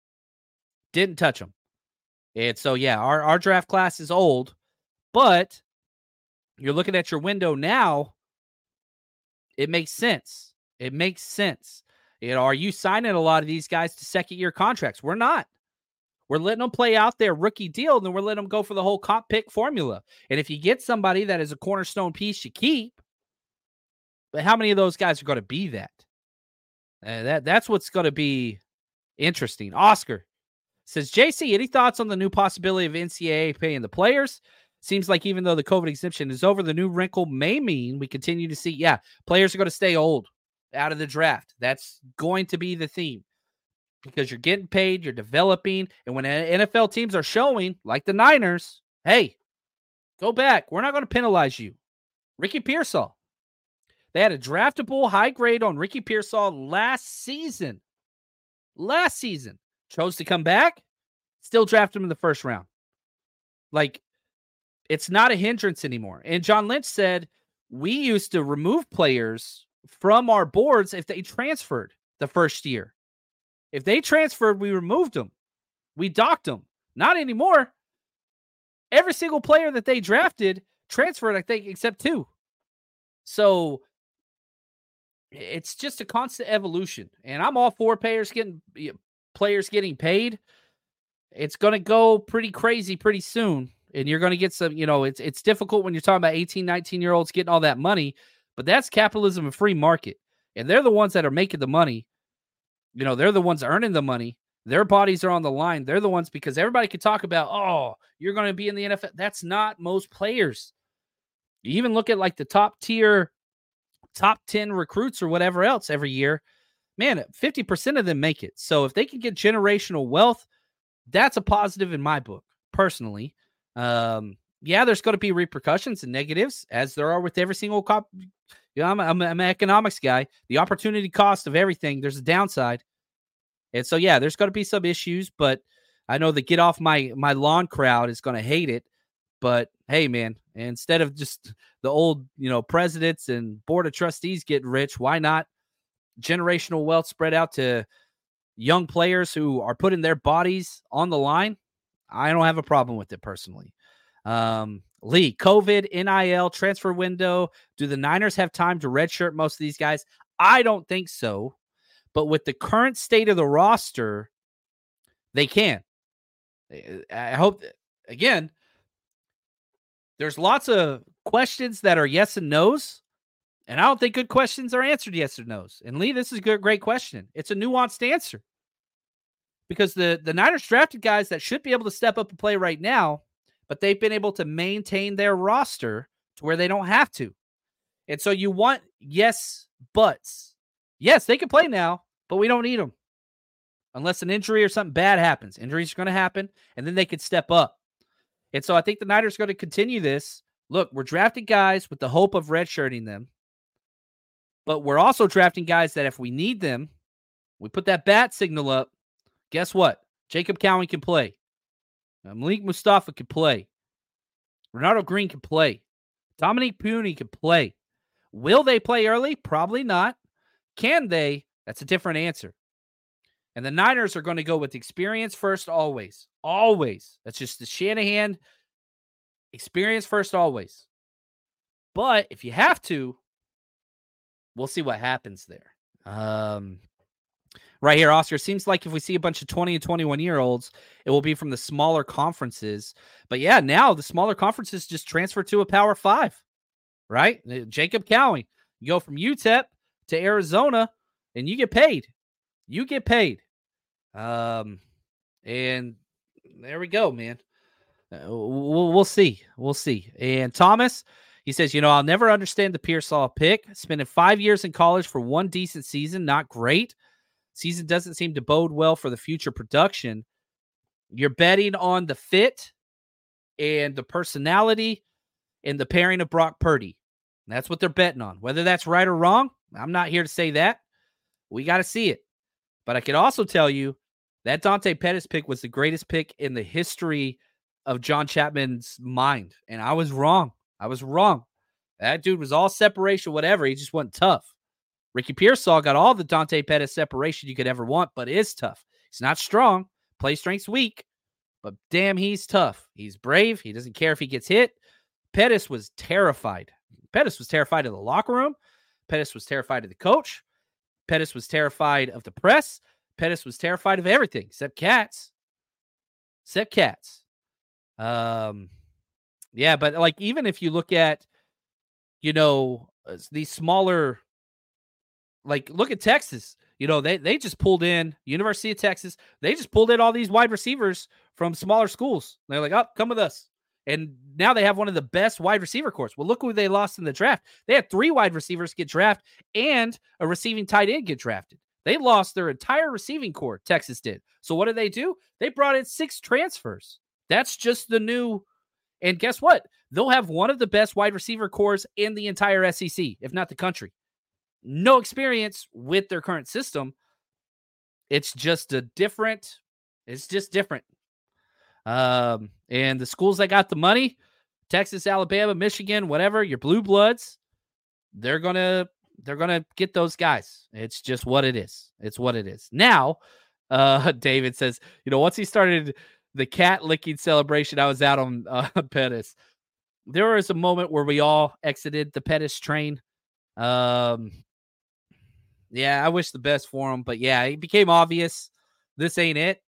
And so, yeah, our draft class is old, but you're looking at your window now. It makes sense. Are you signing a lot of these guys to second-year contracts? We're not. We're letting them play out their rookie deal, and then we're letting them go for the whole comp pick formula. And if you get somebody that is a cornerstone piece, you keep. But how many of those guys are going to be that? That's what's going to be interesting. Oscar says, JC, any thoughts on the new possibility of NCAA paying the players? Seems like even though the COVID exemption is over, the new wrinkle may mean we continue to see, players are going to stay old out of the draft. That's going to be the theme because you're getting paid, you're developing, and when NFL teams are showing, like the Niners, hey, go back. We're not going to penalize you. Ricky Pearsall. They had a draftable high grade on Ricky Pearsall last season. Chose to come back, still draft him in the first round. Like, it's not a hindrance anymore. And John Lynch said, we used to remove players from our boards if they transferred the first year. If they transferred, we removed them. We docked them. Not anymore. Every single player that they drafted transferred, I think, except 2. So it's just a constant evolution. And I'm all for players getting paid. It's going to go pretty crazy pretty soon. And you're going to get some, it's difficult when you're talking about 18, 19-year-olds getting all that money, but that's capitalism and free market. And they're the ones that are making the money. They're the ones earning the money. Their bodies are on the line. They're the ones, because everybody could talk about, oh, you're going to be in the NFL. That's not most players. You even look at like the top 10 recruits or whatever else every year. Man, 50% of them make it. So if they can get generational wealth, that's a positive in my book, personally. There's going to be repercussions and negatives, as there are with every single I'm an economics guy. The opportunity cost of everything, there's a downside. And so, there's going to be some issues, but I know the get off my lawn crowd is going to hate it. But hey, man, instead of just the old, presidents and board of trustees getting rich, why not generational wealth spread out to young players who are putting their bodies on the line? I don't have a problem with it personally. Lee, COVID, NIL, transfer window. Do the Niners have time to redshirt most of these guys? I don't think so. But with the current state of the roster, they can. I hope, again, there's lots of questions that are yes and no's. And I don't think good questions are answered yes or no's. And Lee, this is a great question. It's a nuanced answer. Because the Niners drafted guys that should be able to step up and play right now, but they've been able to maintain their roster to where they don't have to. And so you want yes, buts. Yes, they can play now, but we don't need them. Unless an injury or something bad happens. Injuries are going to happen, and then they could step up. And so I think the Niners are going to continue this. Look, we're drafting guys with the hope of redshirting them, but we're also drafting guys that if we need them, we put that bat signal up. Guess what? Jacob Cowan can play. Malik Mustafa can play. Ronaldo Green can play. Dominique Puni can play. Will they play early? Probably not. Can they? That's a different answer. And the Niners are going to go with experience first always. Always. That's just the Shanahan experience first always. But if you have to, we'll see what happens there. Right here, Oscar, seems like if we see a bunch of 20 and 21-year-olds, it will be from the smaller conferences. But now the smaller conferences just transfer to a Power 5, right? Jacob Cowan, you go from UTEP to Arizona, and you get paid. You get paid. And there we go, man. We'll see. We'll see. And Thomas, He says, I'll never understand the Pearsall pick. Spending 5 years in college for one decent season, not great. Season doesn't seem to bode well for the future production. You're betting on the fit and the personality and the pairing of Brock Purdy. That's what they're betting on. Whether that's right or wrong, I'm not here to say that. We got to see it. But I can also tell you that Dante Pettis pick was the greatest pick in the history of John Chapman's mind. And I was wrong. That dude was all separation, whatever. He just wasn't tough. Ricky Pearsall got all the Dante Pettis separation you could ever want, but is tough. He's not strong. Play strength's weak. But damn, he's tough. He's brave. He doesn't care if he gets hit. Pettis was terrified. Pettis was terrified of the locker room. Pettis was terrified of the coach. Pettis was terrified of the press. Pettis was terrified of everything except cats. Yeah, but like even if you look at, these smaller, like look at Texas. They just pulled in University of Texas. They just pulled in all these wide receivers from smaller schools. They're like, oh, come with us. And now they have one of the best wide receiver corps. Well, look who they lost in the draft. They had 3 wide receivers get drafted and a receiving tight end get drafted. They lost their entire receiving corps, Texas did. So what did they do? They brought in 6 transfers. That's just the new. And guess what? They'll have one of the best wide receiver corps in the entire SEC, if not the country. No experience with their current system. It's just different. And the schools that got the money, Texas, Alabama, Michigan, whatever, your blue bloods, they're gonna get those guys. It's just what it is. It's what it is. Now, David says, once he started the cat licking celebration, I was out on Pettis. There was a moment where we all exited the Pettis train. Yeah, I wish the best for him, but yeah, it became obvious this ain't it.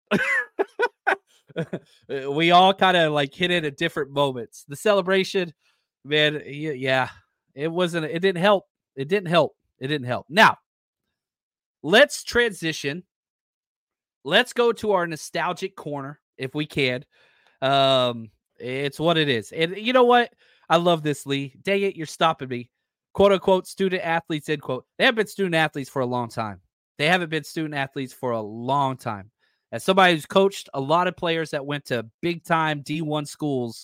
We all kind of like hit it at different moments. The celebration, man, yeah, it didn't help. It didn't help. Now, let's transition. Let's go to our nostalgic corner if we can. It's what it is. And you know what? I love this, Lee. Dang it, you're stopping me. Quote unquote, student athletes, end quote. They have been student athletes for a long time. As somebody who's coached a lot of players that went to big time D1 schools,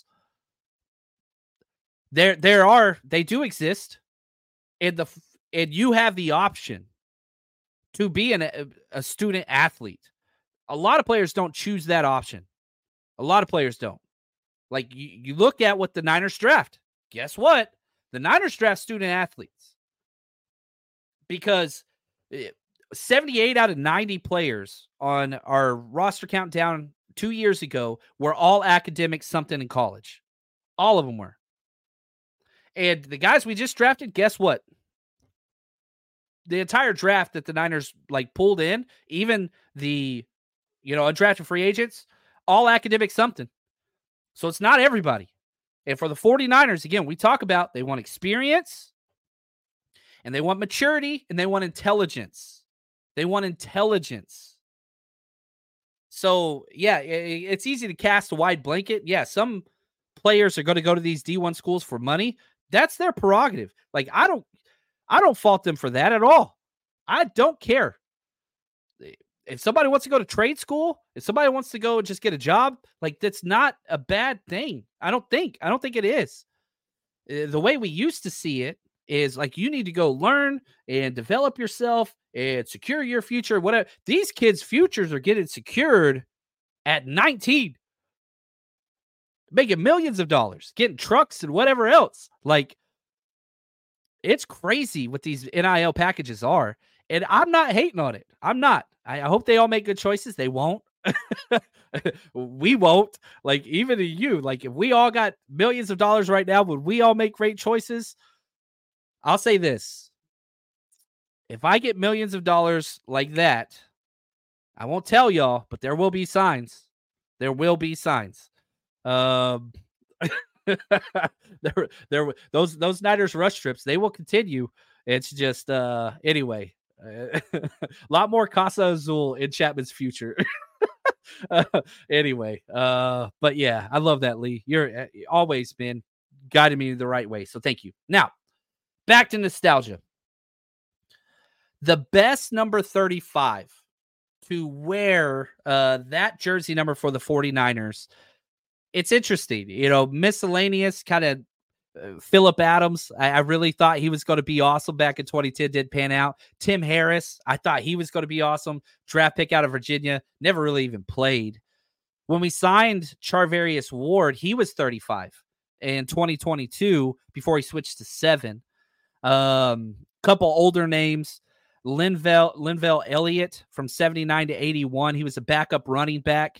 they do exist. And you have the option to be a student athlete. A lot of players don't choose that option. A lot of players don't. Like you look at what the Niners draft. Guess what? The Niners draft student athletes because 78 out of 90 players on our roster countdown 2 years ago were all academic something in college. All of them were. And the guys we just drafted, guess what? The entire draft that the Niners pulled in, even the undrafted free agents, all academic something. So it's not everybody. And for the 49ers, again, we talk about they want experience and they want maturity and they want intelligence. So, yeah, it's easy to cast a wide blanket. Yeah, some players are going to go to these D1 schools for money. That's their prerogative. I don't fault them for that at all. I don't care. If somebody wants to go to trade school, if somebody wants to go and just get a job, that's not a bad thing. I don't think it is. The way we used to see it is you need to go learn and develop yourself and secure your future. Whatever. These kids' futures are getting secured at 19, making millions of dollars, getting trucks and whatever else. It's crazy what these NIL packages are. And I'm not hating on it. I'm not. I hope they all make good choices. They won't. We won't. Even you, if we all got millions of dollars right now, would we all make great choices? I'll say this. If I get millions of dollars like that, I won't tell y'all, but there will be signs. There will be signs. Those Niners rush trips, they will continue. It's just anyway. A lot more Casa Azul in Chapman's future. Anyway, but yeah, I love that, Lee. You're always been guided me the right way. So thank you. Now, back to nostalgia. The best number 35 to wear that jersey number for the 49ers. It's interesting, miscellaneous kind of Phillip Adams. I really thought he was going to be awesome back in 2010. Did pan out. Tim Harris. I thought he was going to be awesome. Draft pick out of Virginia. Never really even played. When we signed Charvarius Ward, he was 35 in 2022 before he switched to 7. Couple older names. Linval Elliott from 79 to 81. He was a backup running back.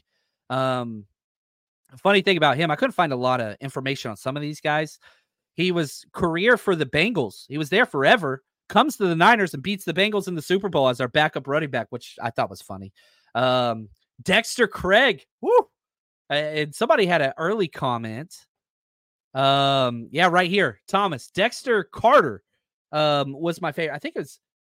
Funny thing about him, I couldn't find a lot of information on some of these guys. He was career for the Bengals. He was there forever, comes to the Niners and beats the Bengals in the Super Bowl as our backup running back, which I thought was funny. Dexter Craig. Woo! And somebody had an early comment. Yeah, right here. Thomas. Dexter Carter was my favorite. I think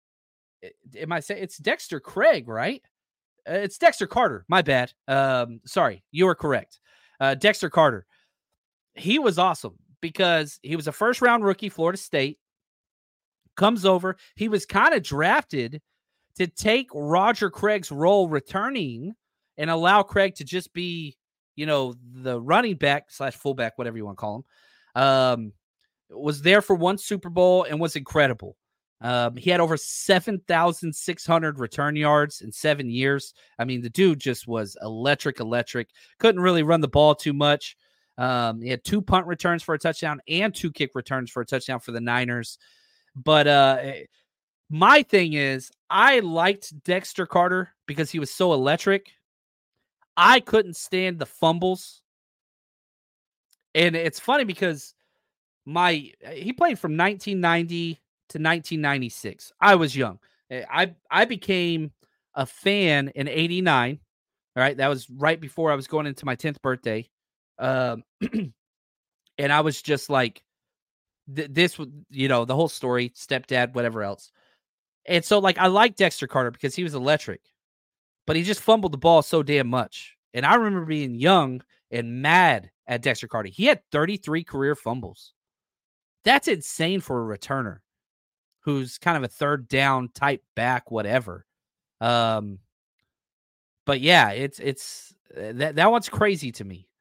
it's Dexter Craig, right? It's Dexter Carter. My bad. Sorry, you were correct. Dexter Carter. He was awesome because he was a first-round rookie, Florida State. Comes over. He was kind of drafted to take Roger Craig's role returning and allow Craig to just be, the running back / fullback, whatever you want to call him. Was there for one Super Bowl and was incredible. He had over 7,600 return yards in 7 years. I mean, the dude just was electric. Couldn't really run the ball too much. He had 2 punt returns for a touchdown and 2 kick returns for a touchdown for the Niners. But my thing is, I liked Dexter Carter because he was so electric. I couldn't stand the fumbles. And it's funny because he played from 1990 to 1996. I was young. I became a fan in 89. All right. That was right before I was going into my 10th birthday. And I was just like, this, the whole story, stepdad, whatever else. And so I like Dexter Carter because he was electric, but he just fumbled the ball so damn much. And I remember being young and mad at Dexter Carter. He had 33 career fumbles. That's insane for a returner who's kind of a third down type back, whatever. But yeah, it's that one's crazy to me.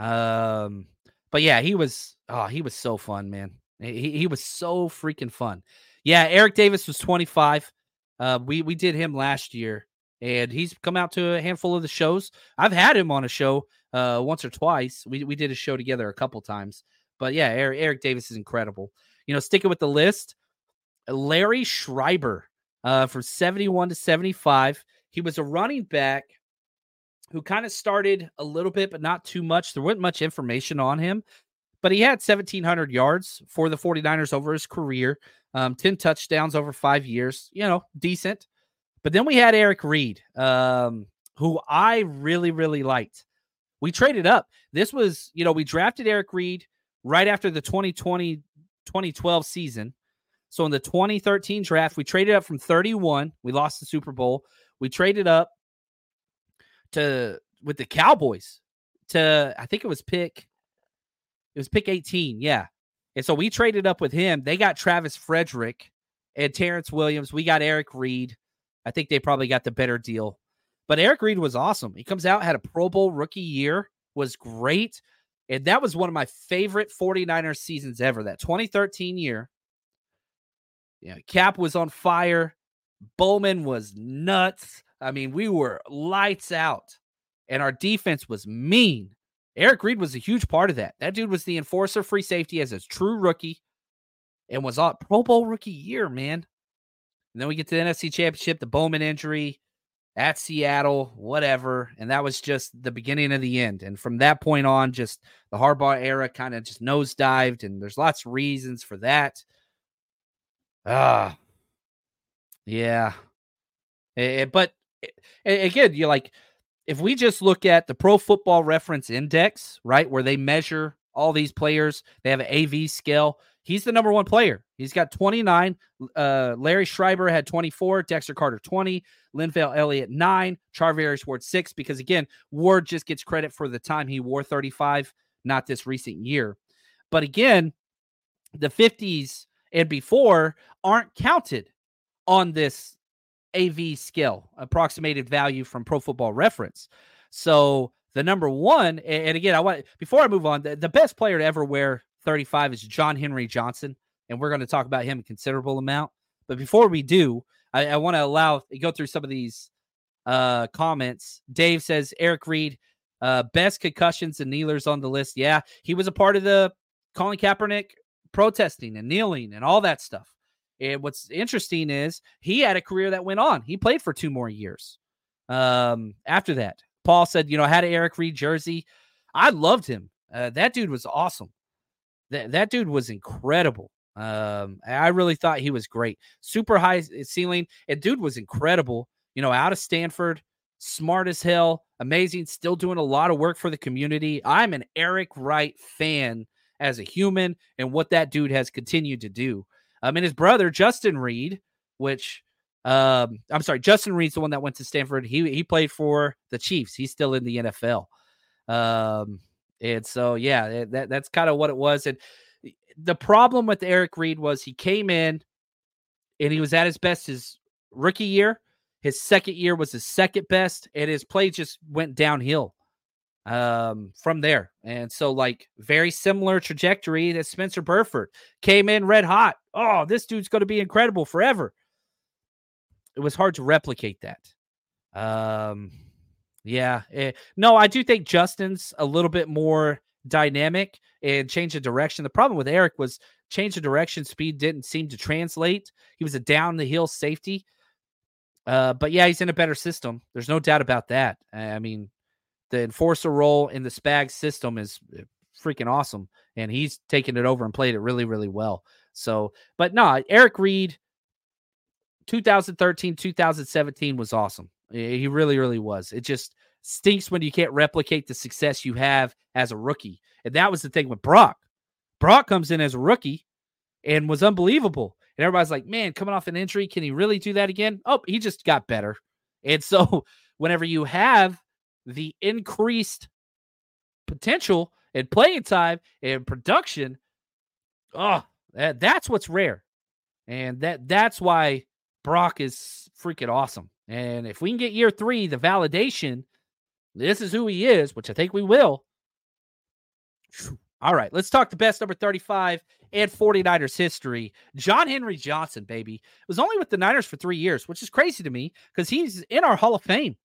But yeah, he was so fun, man. He was so freaking fun. Yeah, Eric Davis was 25. We did him last year, and he's come out to a handful of the shows. I've had him on a show once or twice. We did a show together a couple times. But yeah, Eric Davis is incredible. Sticking with the list, Larry Schreiber from 71 to 75. He was a running back who kind of started a little bit, but not too much. There wasn't much information on him, but he had 1,700 yards for the 49ers over his career, 10 touchdowns over 5 years, decent. But then we had Eric Reed, who I really, really liked. We traded up. This was, we drafted Eric Reed right after the 2012 season. So in the 2013 draft, we traded up from 31. We lost the Super Bowl. We traded up with the Cowboys to, I think it was pick 18. Yeah. And so we traded up with him. They got Travis Frederick and Terrence Williams. We got Eric Reed. I think they probably got the better deal. But Eric Reed was awesome. He comes out, had a Pro Bowl rookie year, was great. And that was one of my favorite 49ers seasons ever, that 2013 year. Cap was on fire. Bowman was nuts. I mean, we were lights out. And our defense was mean. Eric Reed was a huge part of that. That dude was the enforcer free safety as a true rookie and was on Pro Bowl rookie year, man. And then we get to the NFC Championship, the Bowman injury at Seattle, whatever. And that was just the beginning of the end. And from that point on, just the Harbaugh era kind of just nosedived. And there's lots of reasons for that. Yeah. But again, you're like, if we just look at the Pro Football Reference Index, right, where they measure all these players, they have an AV scale. He's the number one player. He's got 29. Larry Schreiber had 24. Dexter Carter 20. Linval Elliott 9. Charvarius Ward 6. Because again, Ward just gets credit for the time he wore 35, not this recent year. But again, the 50s and before aren't counted on this AV scale, approximated value from Pro Football Reference. So the number one, and again, before I move on, the best player to ever wear 35 is John Henry Johnson, and we're going to talk about him a considerable amount. But before we do, I want to go through some of these comments. Dave says Eric Reed, best concussions and kneelers on the list. Yeah, he was a part of the Colin Kaepernick protesting and kneeling and all that stuff. And what's interesting is he had a career that went on. He played for 2 more years after that. Paul said, I had an Eric Reed jersey. I loved him. That dude was awesome. That dude was incredible. I really thought he was great. Super high ceiling. And dude was incredible. Out of Stanford, smart as hell, amazing, still doing a lot of work for the community. I'm an Eric Wright fan as a human and what that dude has continued to do. And his brother, Justin Reed, Justin Reed's the one that went to Stanford. He played for the Chiefs. He's still in the NFL. And so, yeah, that's kind of what it was. And the problem with Eric Reed was he came in and he was at his best his rookie year. His second year was his second best, and his play just went downhill from there. And so, very similar trajectory that Spencer Burford came in red hot. Oh, this dude's going to be incredible forever. It was hard to replicate that. No, I do think Justin's a little bit more dynamic and change of direction. The problem with Eric was change of direction speed didn't seem to translate. He was a down the hill safety. But yeah, he's in a better system. There's no doubt about that. I mean, the enforcer role in the Spags system is freaking awesome, and he's taken it over and played it really, really well. So, but no, Eric Reed, 2013, 2017 was awesome. He really, really was. It just stinks when you can't replicate the success you have as a rookie. And that was the thing with Brock. Brock comes in as a rookie and was unbelievable. And everybody's like, man, coming off an injury, can he really do that again? Oh, he just got better. And so whenever you have the increased potential and playing time and production, that's what's rare. And that's why Brock is freaking awesome. And if we can get year 3, the validation, this is who he is, which I think we will. All right, let's talk the best number 35 and 49ers history. John Henry Johnson, baby. Was only with the Niners for 3 years, which is crazy to me because he's in our Hall of Fame.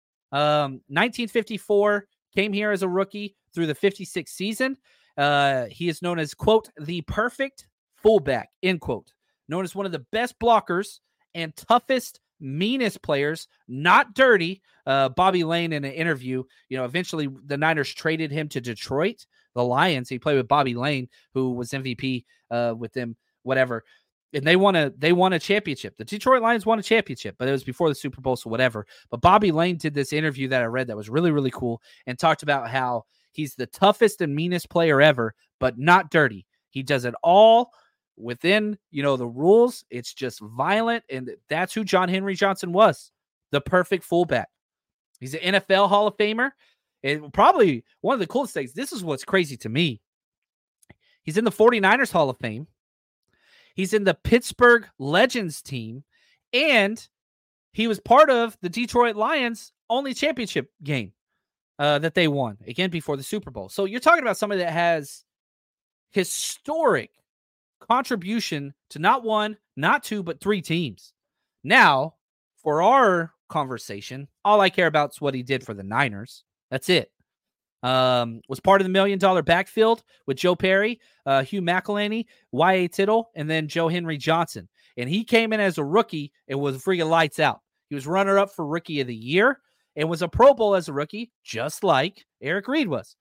1954, came here as a rookie through the 56th season. He is known as, quote, the perfect fullback, end quote. Known as one of the best blockers and toughest, meanest players, not dirty. Bobby Lane in an interview, eventually the Niners traded him to Detroit, the Lions. He played with Bobby Lane, who was MVP with them, whatever. And they won a championship. The Detroit Lions won a championship, but it was before the Super Bowl, so whatever. But Bobby Lane did this interview that I read that was really, really cool and talked about how he's the toughest and meanest player ever, but not dirty. He does it all within, the rules. It's just violent, and that's who John Henry Johnson was, the perfect fullback. He's an NFL Hall of Famer, and probably one of the coolest things, this is what's crazy to me. He's in the 49ers Hall of Fame. He's in the Pittsburgh Legends team, and he was part of the Detroit Lions' only championship game that they won, again, before the Super Bowl. So you're talking about somebody that has historic contribution to not 1, not 2, but 3 teams. Now, for our conversation, all I care about is what he did for the Niners. That's it. Was part of the $1 million backfield with Joe Perry, Hugh McElhenny, Y.A. Tittle, and then Joe Henry Johnson. And he came in as a rookie and was freaking lights out. He was runner-up for Rookie of the Year and was a Pro Bowl as a rookie, just like Eric Reed was.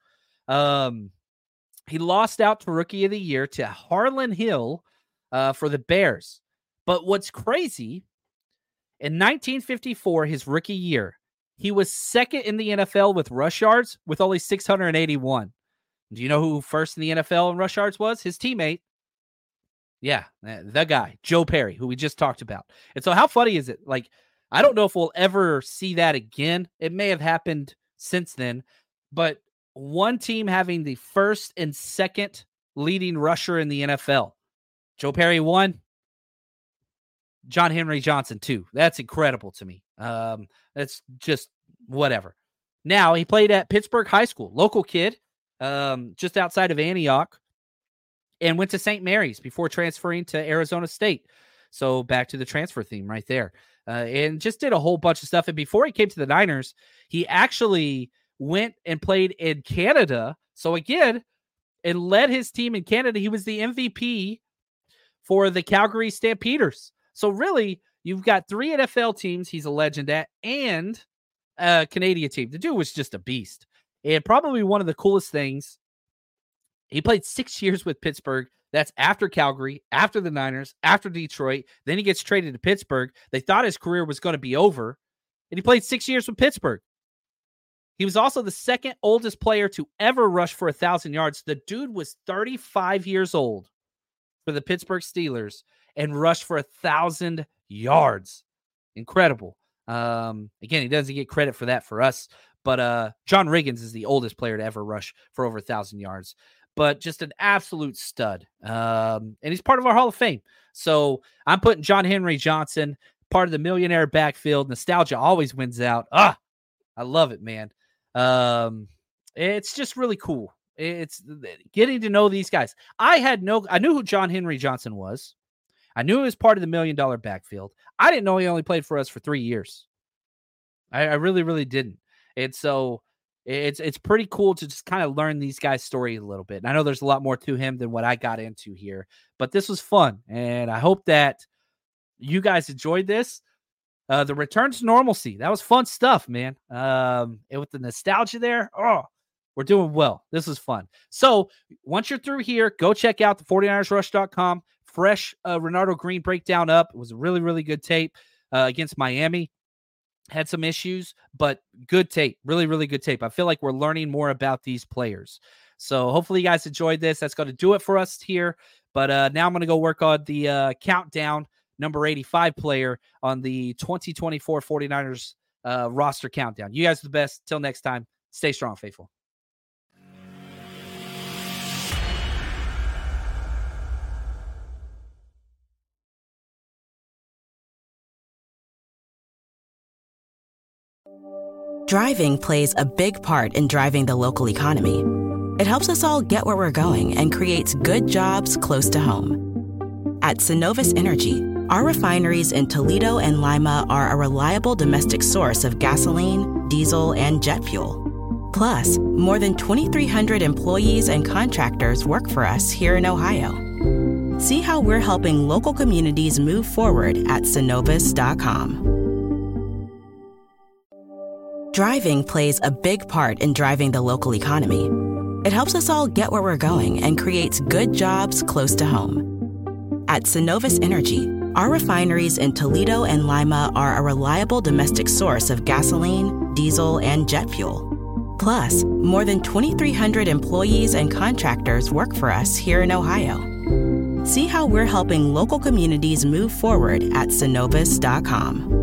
He lost out to Rookie of the Year to Harlan Hill for the Bears. But what's crazy, in 1954, his rookie year, he was second in the NFL with rush yards with only 681. Do you know who first in the NFL in rush yards was? His teammate. Yeah, the guy, Joe Perry, who we just talked about. And so how funny is it? I don't know if we'll ever see that again. It may have happened since then, but one team having the first and second leading rusher in the NFL. Joe Perry 1, John Henry Johnson 2. That's incredible to me. That's just whatever. Now, he played at Pittsburgh High School, local kid, just outside of Antioch, and went to St. Mary's before transferring to Arizona State. So back to the transfer theme right there. And just did a whole bunch of stuff. And before he came to the Niners, he actually went and played in Canada. So again, and led his team in Canada. He was the MVP for the Calgary Stampeders. So really, you've got 3 NFL teams he's a legend at and a Canadian team. The dude was just a beast. And probably one of the coolest things, he played 6 years with Pittsburgh. That's after Calgary, after the Niners, after Detroit. Then he gets traded to Pittsburgh. They thought his career was going to be over. And he played 6 years with Pittsburgh. He was also the second oldest player to ever rush for 1,000 yards. The dude was 35 years old for the Pittsburgh Steelers and rushed for 1,000 yards. Incredible. Again, he doesn't get credit for that for us, but John Riggins is the oldest player to ever rush for over 1,000 yards, but just an absolute stud. And he's part of our Hall of Fame. So I'm putting John Henry Johnson, part of the millionaire backfield. Nostalgia always wins out. I love it, man. It's just really cool. It's getting to know these guys. I knew who John Henry Johnson was. I knew he was part of the $1 million backfield. I didn't know he only played for us for 3 years. I really, really didn't. And so it's pretty cool to just kind of learn these guys' story a little bit. And I know there's a lot more to him than what I got into here, but this was fun. And I hope that you guys enjoyed this. The return to normalcy. That was fun stuff, man. And with the nostalgia there, we're doing well. This is fun. So once you're through here, go check out the 49ersrush.com. Fresh Renardo Green breakdown up. It was a really, really good tape against Miami. Had some issues, but good tape. Really, really good tape. I feel like we're learning more about these players. So hopefully you guys enjoyed this. That's going to do it for us here. But now I'm going to go work on the countdown number 85 player on the 2024 49ers roster countdown. You guys are the best. Till next time, stay strong, faithful. Driving plays a big part in driving the local economy. It helps us all get where we're going and creates good jobs close to home. At Synovus Energy, our refineries in Toledo and Lima are a reliable domestic source of gasoline, diesel, and jet fuel. Plus, more than 2,300 employees and contractors work for us here in Ohio. See how we're helping local communities move forward at Synovus.com. Driving plays a big part in driving the local economy. It helps us all get where we're going and creates good jobs close to home. At Synovus Energy, our refineries in Toledo and Lima are a reliable domestic source of gasoline, diesel, and jet fuel. Plus, more than 2,300 employees and contractors work for us here in Ohio. See how we're helping local communities move forward at Synovus.com.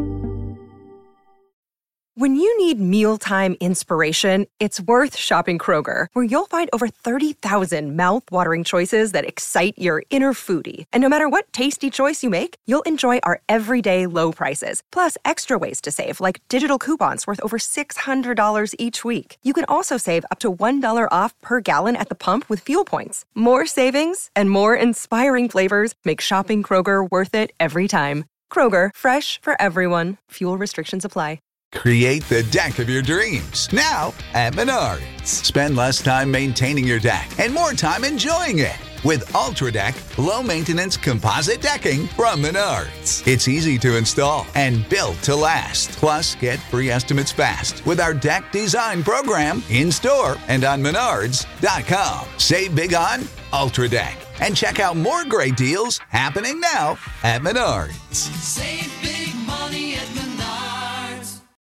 When you need mealtime inspiration, it's worth shopping Kroger, where you'll find over 30,000 mouth-watering choices that excite your inner foodie. And no matter what tasty choice you make, you'll enjoy our everyday low prices, plus extra ways to save, like digital coupons worth over $600 each week. You can also save up to $1 off per gallon at the pump with fuel points. More savings and more inspiring flavors make shopping Kroger worth it every time. Kroger, fresh for everyone. Fuel restrictions apply. Create the deck of your dreams now at Menards. Spend less time maintaining your deck and more time enjoying it with Ultra Deck low-maintenance composite decking from Menards. It's easy to install and built to last. Plus, get free estimates fast with our deck design program in-store and on Menards.com. Save big on Ultra Deck and check out more great deals happening now at Menards. Save